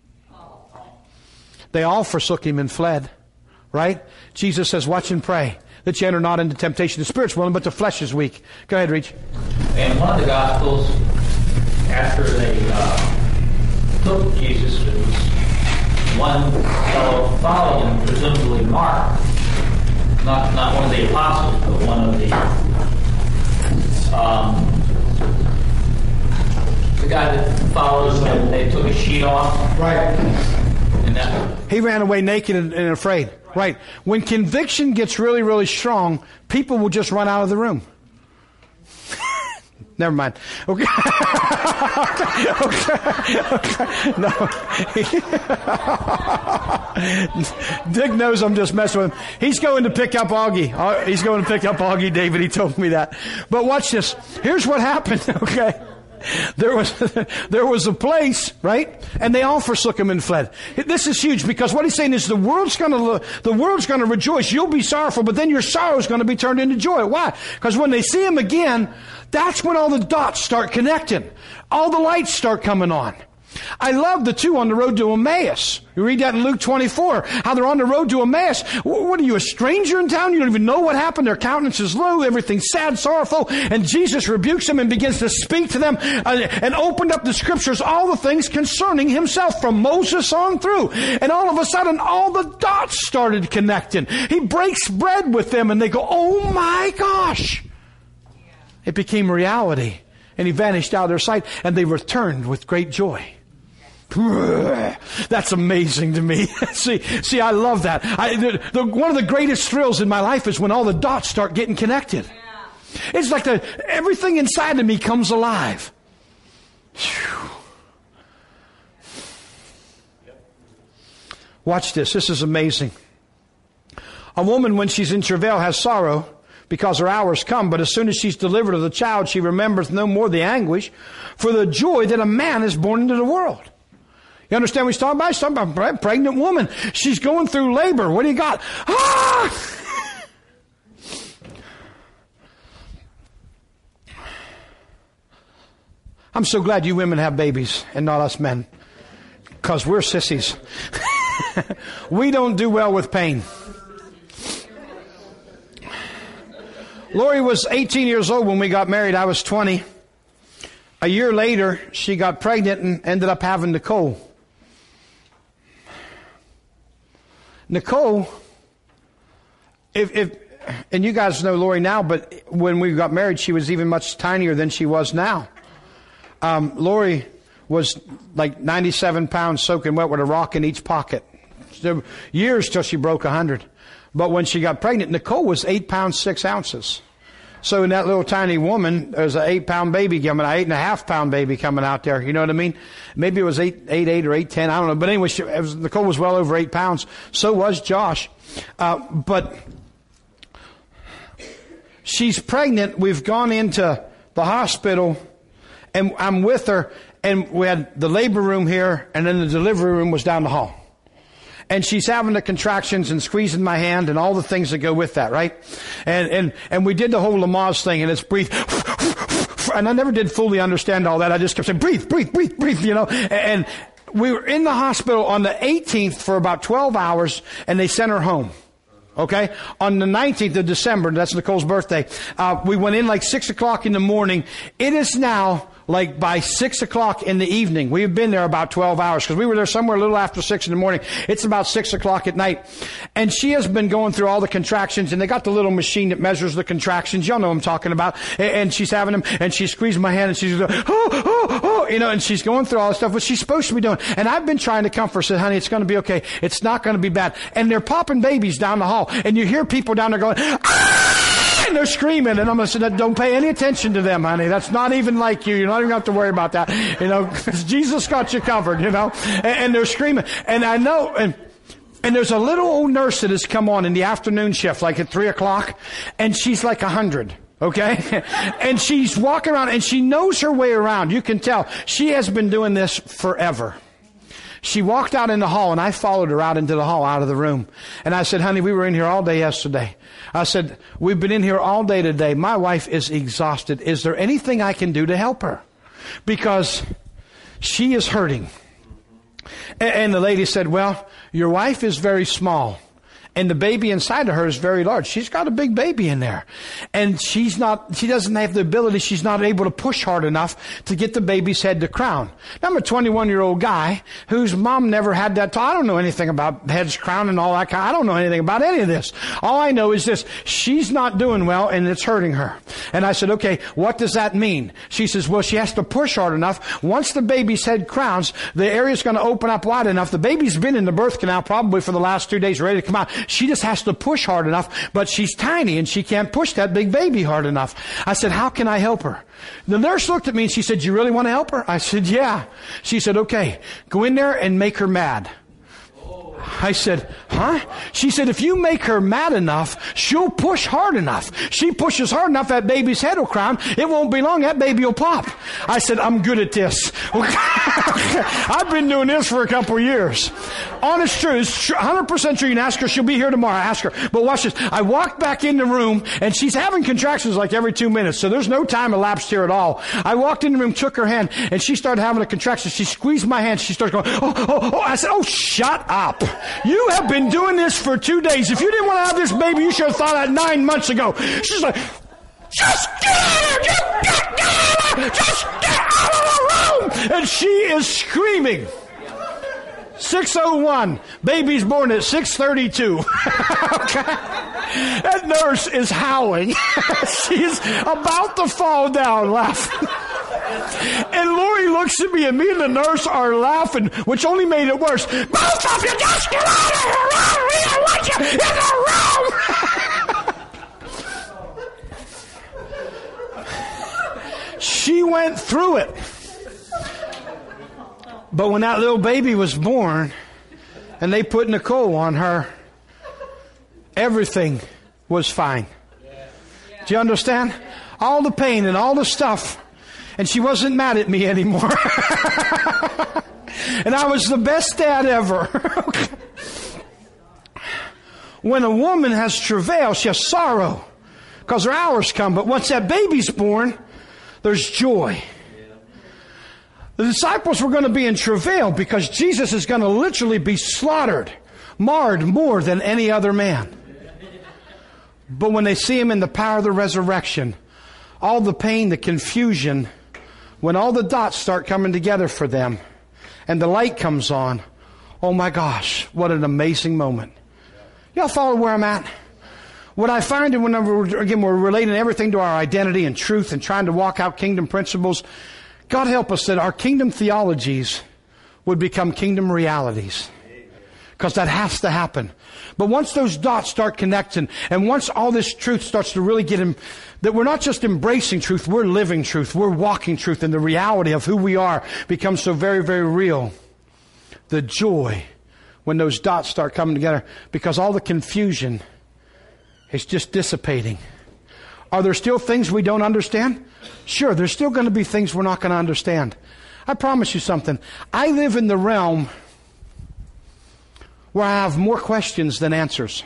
they all forsook him and fled. Right? Jesus says, watch and pray that you enter not into temptation. The spirit's willing, but the flesh is weak. Go ahead, Reach. In one of the Gospels, after they uh, took Jesus, there was one fellow followed him, presumably Mark. Not not one of the apostles, but one of the um, the guy that follows them. They took his sheet off. Right. And that, he ran away naked and, and afraid. Right. When conviction gets really, really strong, people will just run out of the room. Never mind. Okay. okay. okay. No. Dick knows I'm just messing with him. He's going to pick up Augie. He's going to pick up Augie, David. He told me that. But watch this. Here's what happened. Okay. There was, there was a place, right? And they all forsook him and fled. This is huge because what he's saying is the world's gonna, the world's gonna rejoice. You'll be sorrowful, but then your sorrow is gonna be turned into joy. Why? Because when they see him again, that's when all the dots start connecting. All the lights start coming on. I love the two on the road to Emmaus. You read that in Luke twenty-four, how they're on the road to Emmaus. What are you, a stranger in town? You don't even know what happened. Their countenance is low, everything's sad, sorrowful, and Jesus rebukes them and begins to speak to them and opened up the scriptures, all the things concerning himself from Moses on through. And all of a sudden, all the dots started connecting. He breaks bread with them and they go, oh my gosh. It became reality. And he vanished out of their sight, and they returned with great joy. That's amazing to me. see, see, I love that. I, the, the, one of the greatest thrills in my life is when all the dots start getting connected. Yeah. It's like the, everything inside of me comes alive. Whew. Watch this. This is amazing. A woman, when she's in travail, has sorrow because her hours come, but as soon as she's delivered of the child, she remembers no more the anguish for the joy that a man is born into the world. You understand what he's talking about? He's talking about a pregnant woman. She's going through labor. What do you got? Ah! I'm so glad you women have babies and not us men, because we're sissies. We don't do well with pain. Lori was eighteen years old when we got married. I was twenty. A year later, she got pregnant and ended up having Nicole. Nicole, if, if, and you guys know Lori now, but when we got married, she was even much tinier than she was now. Um, Lori was like ninety-seven pounds soaking wet with a rock in each pocket. So years till she broke one hundred. But when she got pregnant, Nicole was eight pounds, six ounces. So in that little tiny woman, there's an eight pound baby coming, an eight and a half pound baby coming out there. You know what I mean? Maybe it was eight, eight, eight or eight, ten. I don't know. But anyway, she, it was, Nicole was well over eight pounds. So was Josh. Uh, but she's pregnant. We've gone into the hospital and I'm with her, and we had the labor room here, and then the delivery room was down the hall. And she's having the contractions and squeezing my hand and all the things that go with that, right? And, and, and we did the whole Lamaze thing, and it's breathe. And I never did fully understand all that. I just kept saying, breathe, breathe, breathe, breathe, you know. And we were in the hospital on the eighteenth for about twelve hours, and they sent her home. Okay? On the nineteenth of December, that's Nicole's birthday, uh, we went in like six o'clock in the morning. It is now like by six o'clock in the evening. We've been there about twelve hours because we were there somewhere a little after six in the morning. It's about six o'clock at night. And she has been going through all the contractions, and they got the little machine that measures the contractions. Y'all know what I'm talking about. And she's having them, and she's squeezing my hand, and she's going, oh, oh, oh, you know, and she's going through all this stuff, what she's supposed to be doing. And I've been trying to comfort her, said, honey, it's going to be okay. It's not going to be bad. And they're popping babies down the hall, and you hear people down there going, ah! And they're screaming, and I'm going to say, don't pay any attention to them, honey. That's not even like you. You're not even going to have to worry about that. You know, Jesus got you covered, you know. And, and they're screaming. And I know, and, and there's a little old nurse that has come on in the afternoon shift, like at three o'clock, and she's like a hundred. Okay? And she's walking around, and she knows her way around. You can tell. She has been doing this forever. She walked out in the hall, and I followed her out into the hall, out of the room. And I said, honey, we were in here all day yesterday. I said, we've been in here all day today. My wife is exhausted. Is there anything I can do to help her? Because she is hurting. And the lady said, well, your wife is very small, and the baby inside of her is very large. She's got a big baby in there. And she's not, she doesn't have the ability, she's not able to push hard enough to get the baby's head to crown. Now, I'm a twenty-one-year-old guy whose mom never had that. T- I don't know anything about heads, crown, and all that kind. I don't know anything about any of this. All I know is this. She's not doing well, and it's hurting her. And I said, okay, what does that mean? She says, well, she has to push hard enough. Once the baby's head crowns, the area's going to open up wide enough. The baby's been in the birth canal probably for the last two days, ready to come out. She just has to push hard enough, but she's tiny and she can't push that big baby hard enough. I said, how can I help her? The nurse looked at me and she said, you really want to help her? I said, yeah. She said, okay, go in there and make her mad. I said, huh? She said, if you make her mad enough, she'll push hard enough. She pushes hard enough, that baby's head will crown. It won't be long, that baby will pop. I said, I'm good at this. I've been doing this for a couple of years. Honest truth, it's one hundred percent true. You can ask her, she'll be here tomorrow. Ask her. But watch this. I walked back in the room, and she's having contractions like every two minutes, so there's no time elapsed here at all. I walked in the room, took her hand, and she started having a contraction. She squeezed my hand. She started going, oh, oh, oh. I said, oh, shut up. You have been doing this for two days. If you didn't want to have this baby, you should have thought that nine months ago. She's like, just get out of here! Just get, get out of here! Just get out of the room! And she is screaming. six oh one. Baby's born at six thirty-two. Okay? That nurse is howling. She's about to fall down laughing. And Lori looks at me, and me and the nurse are laughing, which only made it worse. Both of you just get out of here! We don't want you in the room! She went through it. But when that little baby was born, and they put Nicole on her, everything was fine. Do you understand? All the pain and all the stuff. And she wasn't mad at me anymore. And I was the best dad ever. When a woman has travail, she has sorrow because her hours come. But once that baby's born, there's joy. The disciples were going to be in travail because Jesus is going to literally be slaughtered, marred more than any other man. But when they see him in the power of the resurrection, all the pain, the confusion, when all the dots start coming together for them and the light comes on, oh my gosh, what an amazing moment. Y'all follow where I'm at? What I find, and whenever, again, we're relating everything to our identity and truth and trying to walk out kingdom principles, God help us that our kingdom theologies would become kingdom realities. Because that has to happen. But once those dots start connecting, and once all this truth starts to really get in, that we're not just embracing truth, we're living truth, we're walking truth, and the reality of who we are becomes so very, very real. The joy when those dots start coming together, because all the confusion is just dissipating. Are there still things we don't understand? Sure, there's still going to be things we're not going to understand. I promise you something. I live in the realm where I have more questions than answers.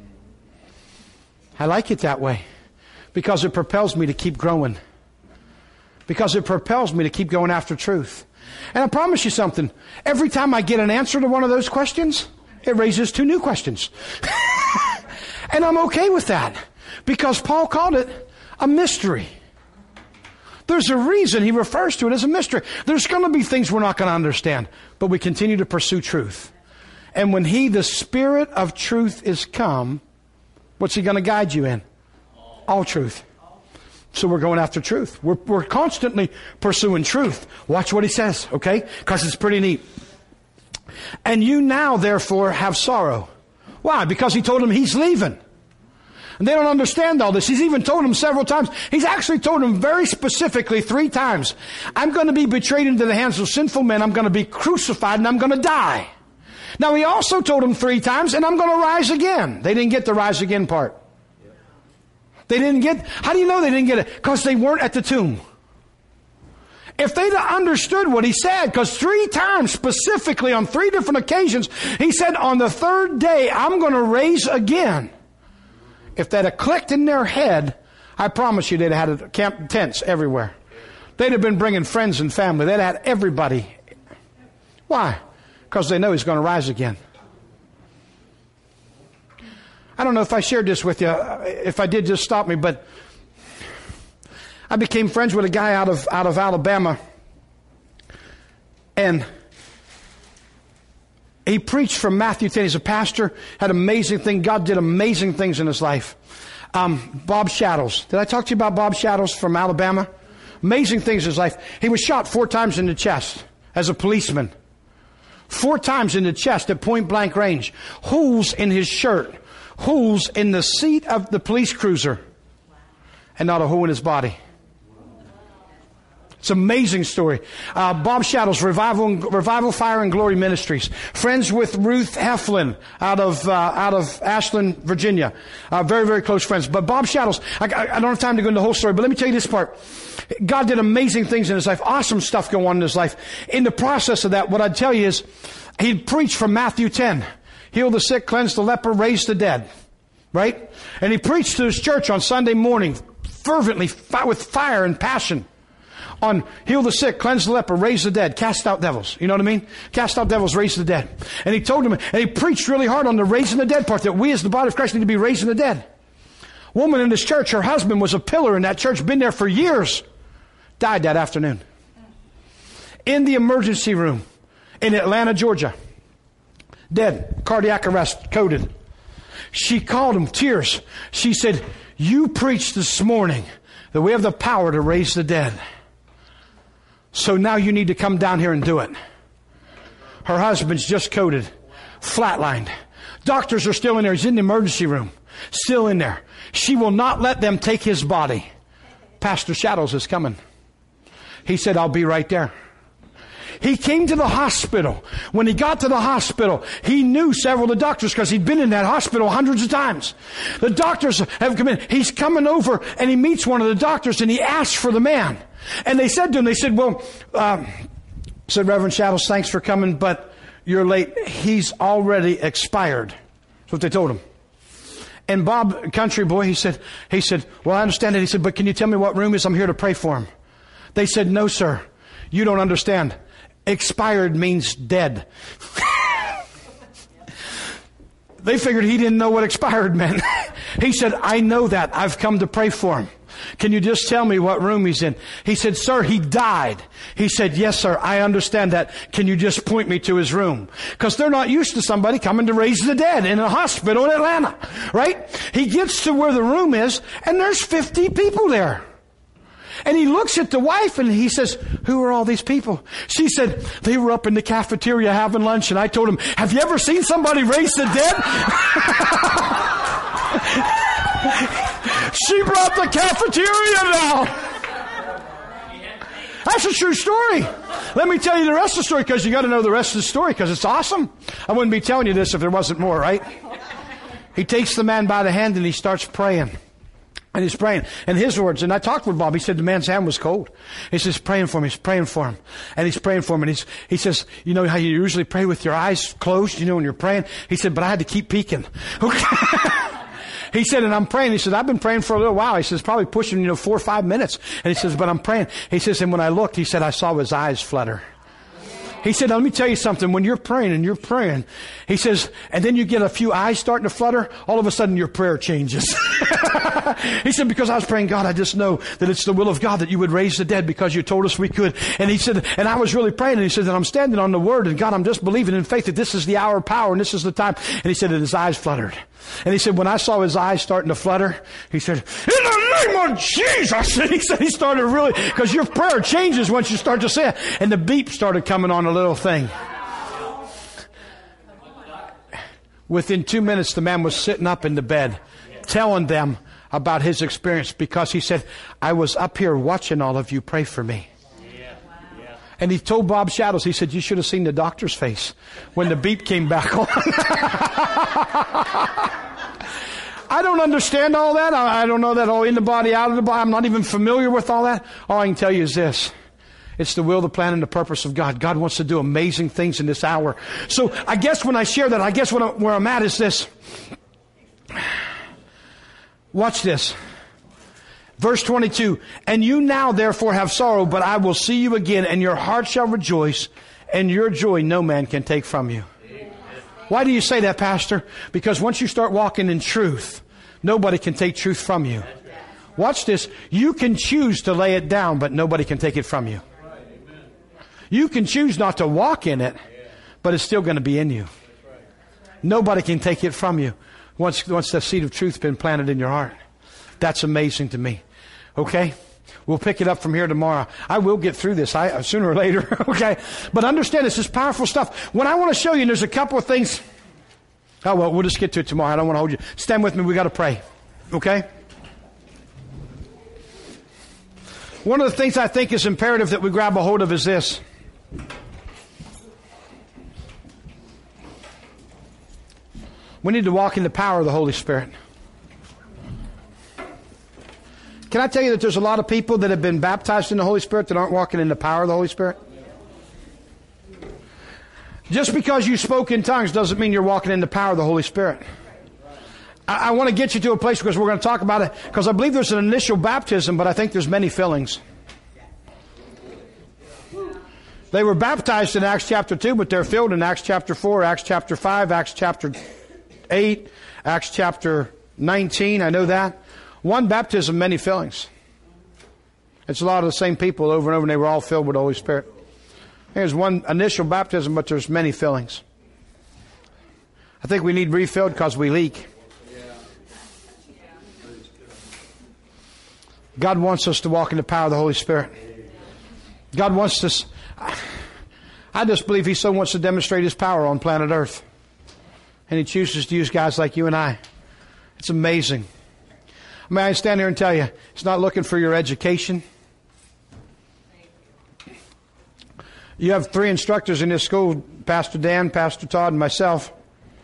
I like it that way because it propels me to keep growing. Because it propels me to keep going after truth. And I promise you something. Every time I get an answer to one of those questions, it raises two new questions. And I'm okay with that because Paul called it a mystery. There's a reason he refers to it as a mystery. There's going to be things we're not going to understand, but we continue to pursue truth. And when he, the Spirit of truth, is come, what's he going to guide you in? All truth. So we're going after truth. We're, we're constantly pursuing truth. Watch what he says, okay? Because it's pretty neat. And you now, therefore, have sorrow. Why? Because he told them he's leaving. And they don't understand all this. He's even told them several times. He's actually told them very specifically three times. I'm going to be betrayed into the hands of sinful men. I'm going to be crucified and I'm going to die. Now he also told them three times, and I'm going to rise again. They didn't get the rise again part. They didn't get, how do you know they didn't get it? Because they weren't at the tomb. If they'd have understood what he said, because three times specifically on three different occasions, he said on the third day, I'm going to raise again. If that had clicked in their head, I promise you they'd have had camp tents everywhere. They'd have been bringing friends and family. They'd have had everybody. Why? Because they know he's going to rise again. I don't know if I shared this with you. If I did, just stop me. But I became friends with a guy out of out of Alabama. And he preached from Matthew ten. He's a pastor. Had amazing things. God did amazing things in his life. Um, Bob Shadows. Did I talk to you about Bob Shadows from Alabama? Amazing things in his life. He was shot four times in the chest as a policeman. Four times in the chest at point blank range. Holes in his shirt. Holes in the seat of the police cruiser. And not a hole in his body. It's an amazing story. Uh, Bob Shadows, Revival, Revival Fire and Glory Ministries. Friends with Ruth Heflin out of uh, out of Ashland, Virginia. Uh, very, very close friends. But Bob Shadows, I, I, I don't have time to go into the whole story, but let me tell you this part. God did amazing things in his life. Awesome stuff going on in his life. In the process of that, what I'd tell you is, he preached from Matthew ten. Heal the sick, cleanse the leper, raise the dead. Right? And he preached to his church on Sunday morning, fervently, with fire and passion. On heal the sick, cleanse the leper, raise the dead, cast out devils. You know what I mean? Cast out devils, raise the dead. And he told them, and he preached really hard on the raising the dead part, that we as the body of Christ need to be raising the dead. Woman in this church, her husband was a pillar in that church, been there for years. Died that afternoon. In the emergency room in Atlanta, Georgia. Dead. Cardiac arrest. Coded. She called him, tears. She said, you preached this morning that we have the power to raise the dead. So now you need to come down here and do it. Her husband's just coded, flatlined. Doctors are still in there. He's in the emergency room, still in there. She will not let them take his body. Pastor Shadows is coming. He said, I'll be right there. He came to the hospital. When he got to the hospital, he knew several of the doctors because he'd been in that hospital hundreds of times. The doctors have come in. He's coming over and he meets one of the doctors and he asks for the man. And they said to him, they said, well, um, said Reverend Shadows, thanks for coming, but you're late. He's already expired. That's what they told him. And Bob, country boy, he said, he said, well, I understand it. He said, but can you tell me what room is? I'm here to pray for him. They said, no, sir. You don't understand. Expired means dead. They figured he didn't know what expired meant. He said, I know that. I've come to pray for him. Can you just tell me what room he's in? He said, sir, he died. He said, yes, sir, I understand that. Can you just point me to his room? Because they're not used to somebody coming to raise the dead in a hospital in Atlanta, right? He gets to where the room is, and there's fifty people there. And he looks at the wife and he says, who are all these people? She said, they were up in the cafeteria having lunch, and I told him, have you ever seen somebody raise the dead? She brought the cafeteria down. That's a true story. Let me tell you the rest of the story, because you got to know the rest of the story, because it's awesome. I wouldn't be telling you this if there wasn't more, right? He takes the man by the hand and he starts praying. And he's praying. And his words, and I talked with Bob, he said the man's hand was cold. He says, praying for him, he's praying for him. And he's praying for him, and he's, he says, you know how you usually pray with your eyes closed, you know, when you're praying? He said, but I had to keep peeking. He said, and I'm praying. He said, I've been praying for a little while. He says, probably pushing, you know, four or five minutes. And he says, but I'm praying. He says, and when I looked, he said, I saw his eyes flutter. He said, let me tell you something. When you're praying and you're praying, he says, and then you get a few eyes starting to flutter, all of a sudden your prayer changes. He said, because I was praying, God, I just know that it's the will of God that you would raise the dead because you told us we could. And he said, and I was really praying, and he said, and I'm standing on the word, and God, I'm just believing in faith that this is the hour of power and this is the time. And he said that his eyes fluttered. And he said, when I saw his eyes starting to flutter, he said, in the name of Jesus. And he said, he started really, because your prayer changes once you start to say it. And the beep started coming on a little thing. Within two minutes, the man was sitting up in the bed, telling them about his experience, because he said, I was up here watching all of you pray for me. And he told Bob Shadows, he said, you should have seen the doctor's face when the beep came back on. I don't understand all that. I don't know that all in the body, out of the body. I'm not even familiar with all that. All I can tell you is this. It's the will, the plan, and the purpose of God. God wants to do amazing things in this hour. So I guess when I share that, I guess what I'm, where I'm at is this. Watch this. Verse twenty-two, and you now therefore have sorrow, but I will see you again, and your heart shall rejoice, and your joy no man can take from you. Why do you say that, Pastor? Because once you start walking in truth, nobody can take truth from you. Watch this. You can choose to lay it down, but nobody can take it from you. You can choose not to walk in it, but it's still going to be in you. Nobody can take it from you once, once the seed of truth has been planted in your heart. That's amazing to me. Okay? We'll pick it up from here tomorrow. I will get through this I, sooner or later. Okay? But understand, this is powerful stuff. What I want to show you, and there's a couple of things. Oh, well, we'll just get to it tomorrow. I don't want to hold you. Stand with me. We got to pray. Okay? One of the things I think is imperative that we grab a hold of is this. We need to walk in the power of the Holy Spirit. Can I tell you that there's a lot of people that have been baptized in the Holy Spirit that aren't walking in the power of the Holy Spirit? Just because you spoke in tongues doesn't mean you're walking in the power of the Holy Spirit. I, I want to get you to a place, because we're going to talk about it, because I believe there's an initial baptism, but I think there's many fillings. They were baptized in Acts chapter two, but they're filled in Acts chapter four, Acts chapter five, Acts chapter eight, Acts chapter nineteen. I know that. One baptism, many fillings. It's a lot of the same people over and over, and they were all filled with the Holy Spirit. There's one initial baptism, but there's many fillings. I think we need refilled because we leak. God wants us to walk in the power of the Holy Spirit. God wants us. I just believe He so wants to demonstrate His power on planet Earth. And He chooses to use guys like you and I. It's amazing. May I stand here and tell you, He's not looking for your education. You have three instructors in this school, Pastor Dan, Pastor Todd, and myself.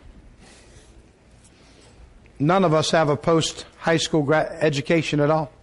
None of us have a post-high school gra- education at all.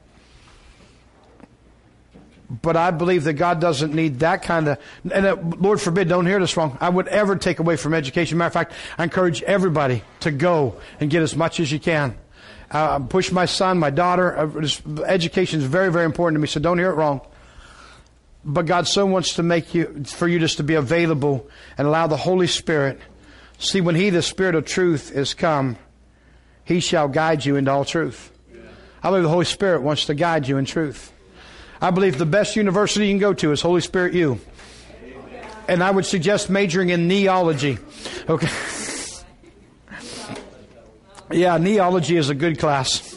But I believe that God doesn't need that kind of, and uh, Lord forbid, don't hear this wrong, I would ever take away from education. Matter of fact, I encourage everybody to go and get as much as you can. Uh, push my son, my daughter. Uh, education is very, very important to me, so don't hear it wrong. But God so wants to make you, for you just to be available and allow the Holy Spirit. See, when He, the Spirit of truth, is come, He shall guide you into all truth. I believe the Holy Spirit wants to guide you in truth. I believe the best university you can go to is Holy Spirit U. And I would suggest majoring in neology. Okay. Yeah, neology is a good class.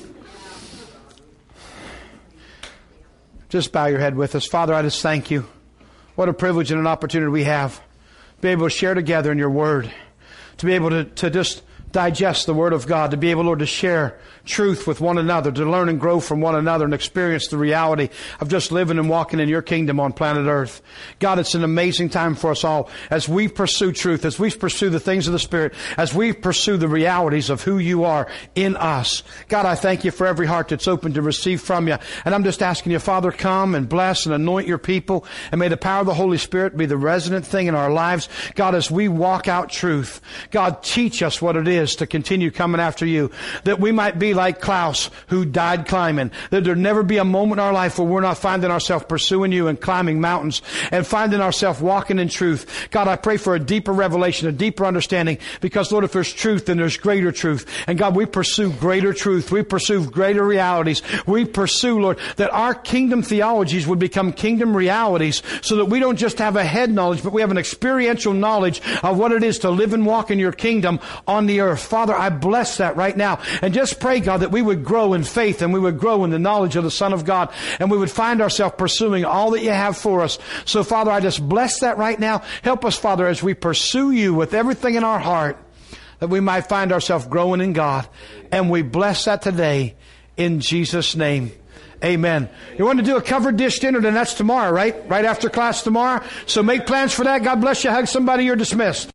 Just bow your head with us. Father, I just thank you. What a privilege and an opportunity we have to be able to share together in your word. To be able to, to just digest the Word of God, to be able, Lord, to share truth with one another, to learn and grow from one another and experience the reality of just living and walking in your kingdom on planet Earth. God, it's an amazing time for us all as we pursue truth, as we pursue the things of the Spirit, as we pursue the realities of who you are in us. God, I thank you for every heart that's open to receive from you. And I'm just asking you, Father, come and bless and anoint your people. And may the power of the Holy Spirit be the resident thing in our lives. God, as we walk out truth, God, teach us what it is to continue coming after you, that we might be like Klaus, who died climbing, that there never be a moment in our life where we're not finding ourselves pursuing you and climbing mountains and finding ourselves walking in truth. God, I pray for a deeper revelation, a deeper understanding, because Lord, if there's truth, then there's greater truth. And God, we pursue greater truth. We pursue greater realities. We pursue, Lord, that our kingdom theologies would become kingdom realities, so that we don't just have a head knowledge, but we have an experiential knowledge of what it is to live and walk in your kingdom on the earth. Father, I bless that right now. And just pray, God, that we would grow in faith and we would grow in the knowledge of the Son of God, and we would find ourselves pursuing all that you have for us. So, Father, I just bless that right now. Help us, Father, as we pursue you with everything in our heart, that we might find ourselves growing in God. And we bless that today in Jesus' name. Amen. You want to do a covered dish dinner, then that's tomorrow, right? Right after class tomorrow. So make plans for that. God bless you. Hug somebody. You're dismissed.